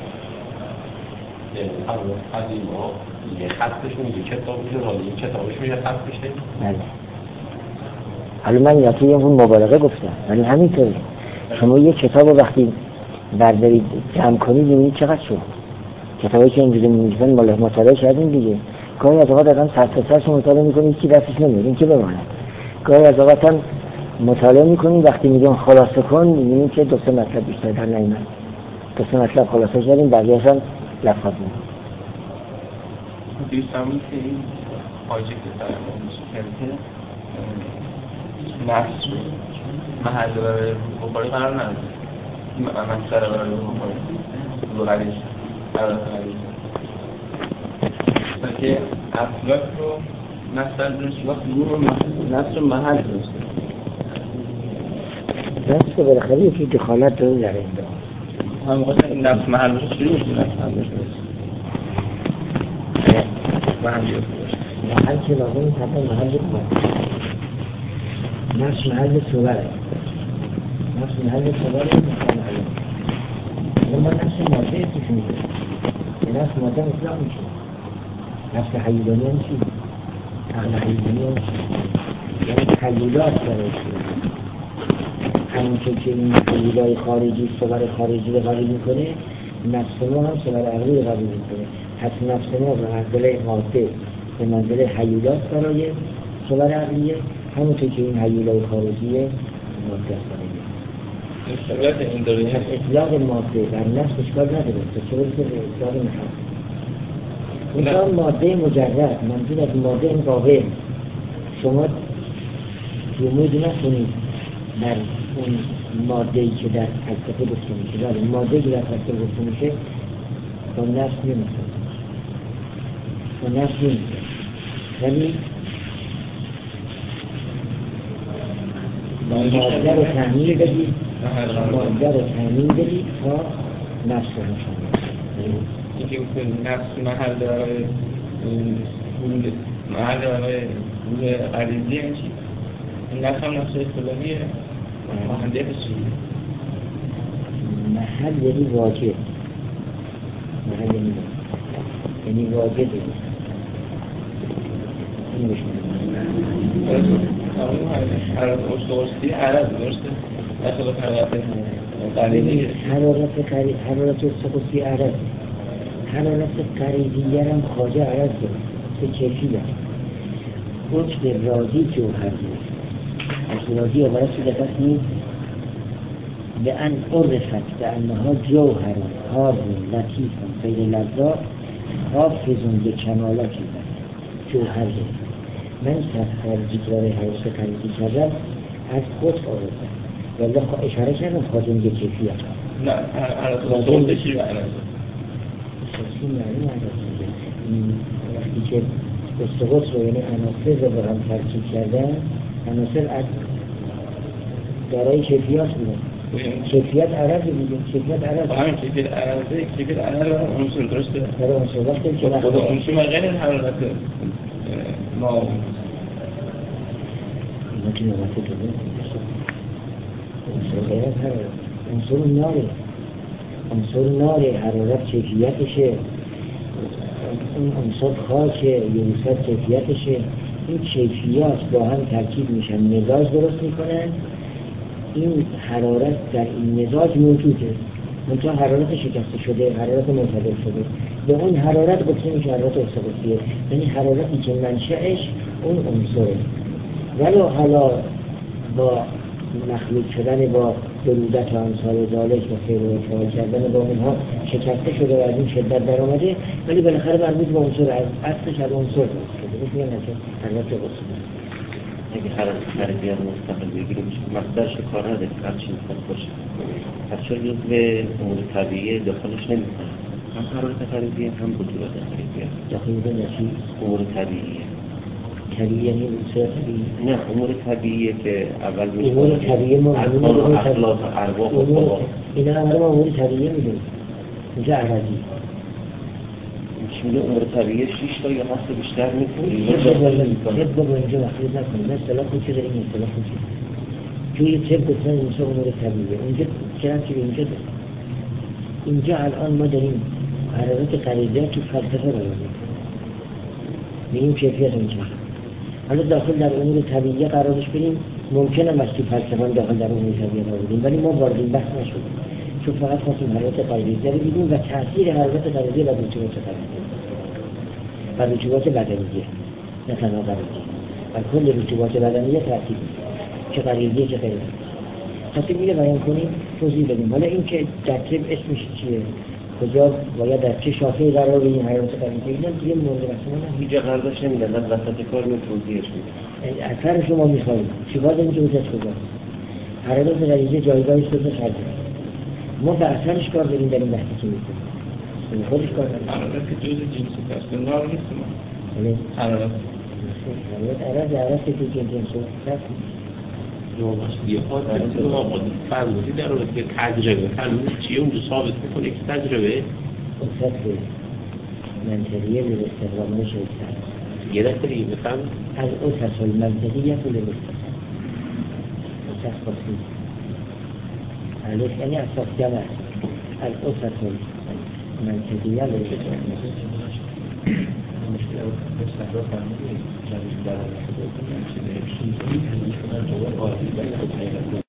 قدیم ها یه خطشون یه کتابی رو رالی کتابشون یه خط بشه. بله. حالا من یا توی اون مبالغه گفتم، ولی همینطوره. شما یه کتاب رو وقتی بردارید جمع کنید می‌بینید چقدر شد. کتابی که اینجوری می‌نویسن مطالعه کردیم دیگه. گاهی از اوقات آدم سر تا سرش مطالعه می‌کنه هیچی دستش نمیاد، این که بماند. گاهی از اوقات هم مطالعه می‌کنیم وقتی میگم خلاصه کن می‌بینید که دو سه مطلب بیشتر در نمیاد. دو سه مطلب خلاصه کردیم، بقیه‌اش هم لفظ می‌کنیم. دوستانی که این حاجی که فرمان میشه نفس محل برای بخاری قرار نداره، مصدر برای بخاری دو غریش قرار نداره که افلاک رو مصدر درست وقت گروه رو نفس رو محل درست نفس که بالاخره یکی دخالت داره در این دار هم خواستن این نفس محل باشه چجوری میشه نفس محل باشه و هم بیاد محل که لازم نیست حتی محل کنه. نفس محل صبره، نفس محل صبره مثلا اما نفس ماده توش میده، نفس ماده اطلاق میشه، نفس حیولانی هم چی؟ عقل حیولانی هم چی؟ یعنی حیولات برای شده همون که این حیولای خارجی صبر خارجی رو قبول میکنه، نفس ما هم صبر عقلی رو قبول میکنه. پس نفس ما به منزله ماده به منزله حیولات برای صبر عقلیه، همونطور که این حیولای خارجیه ماده است برای اشتغالات این داره. پس اطلاق ماده بر نفس اشکال نداره تا چه برسه به اطلاق محل. اونجا ماده مجرد منظور از ماده این قابل شما جمود نکنید بر اون ماده‌ای که در فلسفه گفته میشه. بله ماده‌ای که در فلسفه گفته میشه با نفس نمیشه، با نفس نمیشه، ولی ماده رو تحمیل بدید، ماده رو تحمیل بدید تا نفس رو نشانه. اینکه نفس محل برای محل برای غریزی یعنی چی؟ این نفس هم نفس اصطلاحیه محله بسید محل یعنی واجب، محل یعنی واجب این حرارت اشتغاستی عرض درسته؟ اصلا حرارت اشتغاستی عرض، حرارت قریبیه هم خواجه عرض داره به کیفی داره. حجب راضی جوهر داره، از راضی عبارت شده دست نیست به ان عرفت به انها جوهر حاضر لطیف غیر لذا حافظون به کمالات جوهر داره. من خارجی که برای حرارت قریبی کردم از خود آوردم ولی اشاره کردم خواجم به کیفی هست. نه حرارت اشتغاستی به عرض وقتی که استقاط رو یعنی عناصر رو با هم ترکیب کردن، عناصر از دارای کیفیات بوده. کیفیت عرض بوده، کیفیت عرض. همین کیفیت عرضه، کیفیت عرض عنصر درسته. در عنصر وقتی که خود عنصر غیر حرارت ما ممکن است که عنصر غیر حرارت، عنصر نار حرارت کیفیتشه، اون عنصر خاک یوسف کیفیتشه. این کیفیات با هم ترکیب میشن، مزاج درست میکنن. این حرارت در این مزاج موجوده، منتها حرارت شکسته شده، حرارت معتدل شده. به اون حرارت گفته میشه حرارت استقاطیه، یعنی حرارتی که منشأش اون عنصره. ولی حالا با مخلوط شدن با برودت امثال ذالک و خیر و فعال کردن با اونها شکسته شده و از این شدت در آمده، ولی بالاخره مربوط به عنصر، از اصلش از عنصر درست شده. میگن که حرارت استقاطی. اگه حرارت خارجی رو مستقل بگیریم مقدارش کار نداره، هر چی میخواد باشه. پس چون جزء امور طبیعی داخلش نمیکنه، هم حرارت خارجی هم بطولات خارجی داخل چی؟ امور طبیعیه. طبیعی یعنی عنصر طبیعی؟ نه، امور طبیعیه که اول میشه امور طبیعی ما اخلاق ارواح و خدا، اینا همه ما امور طبیعی میدونیم. اینجا عرضی میگه امور طبیعی 6 تا یا 7 بیشتر میکنیم. طب با اینجا مخلوط نکنیم. نه اصطلاح خودی داریم، اصطلاح خودی توی طب گفتن اینجا امور طبیعیه. اونجا چرا که اینجا الان ما داریم حرارت غریزه تو فلسفه رو میگیم کیفیت اینجا. حالا داخل در امور طبیعی قرارش بدیم، ممکنه است که فلسفه داخل در امور طبیعی قرار بدیم، ولی ما وارد این بحث نشدیم، چون فقط خواستیم حرارت غریزه رو بدیم و تاثیر حرارت غریزه بر رطوبت غریزه، بر رطوبت بدنیه، نه تنها غریزه، بر کل رطوبات بدنیه تاثیر چه غریزه چه غیره. خواستیم اینو بیان کنیم، توضیح بدیم. حالا این که در طب اسمش چیه، کجا باید در چه شاخه‌ای قرار بدیم حرارت غریزه، اینا دیگه مورد بحث ما هیچ جا قراردادش نمیدن، از وسط کار توضیحش میدن. اثر شما میخواید چیکار داریم که وجود کجا حرارت غریزه جایگاهش رو خرج ما به اثرش کار داریم در این بحثی که میکنیم. خودش کار داریم. حرارت که جزء جنس است، نار نیست ما. حرارت عرض که جنس است. یه حال که ما فرمودی در رابطه که تجربه فرمودی چیه اونجا ثابت میکنه که تجربه اصلا منطقیه به استقرامه شدید یه دفعه دیگه بفهم از اساس المنطقیه به اساس خاصی الف یعنی اساس جمع از اساس المنطقیه به مشکل استقرار فرمودی جدید در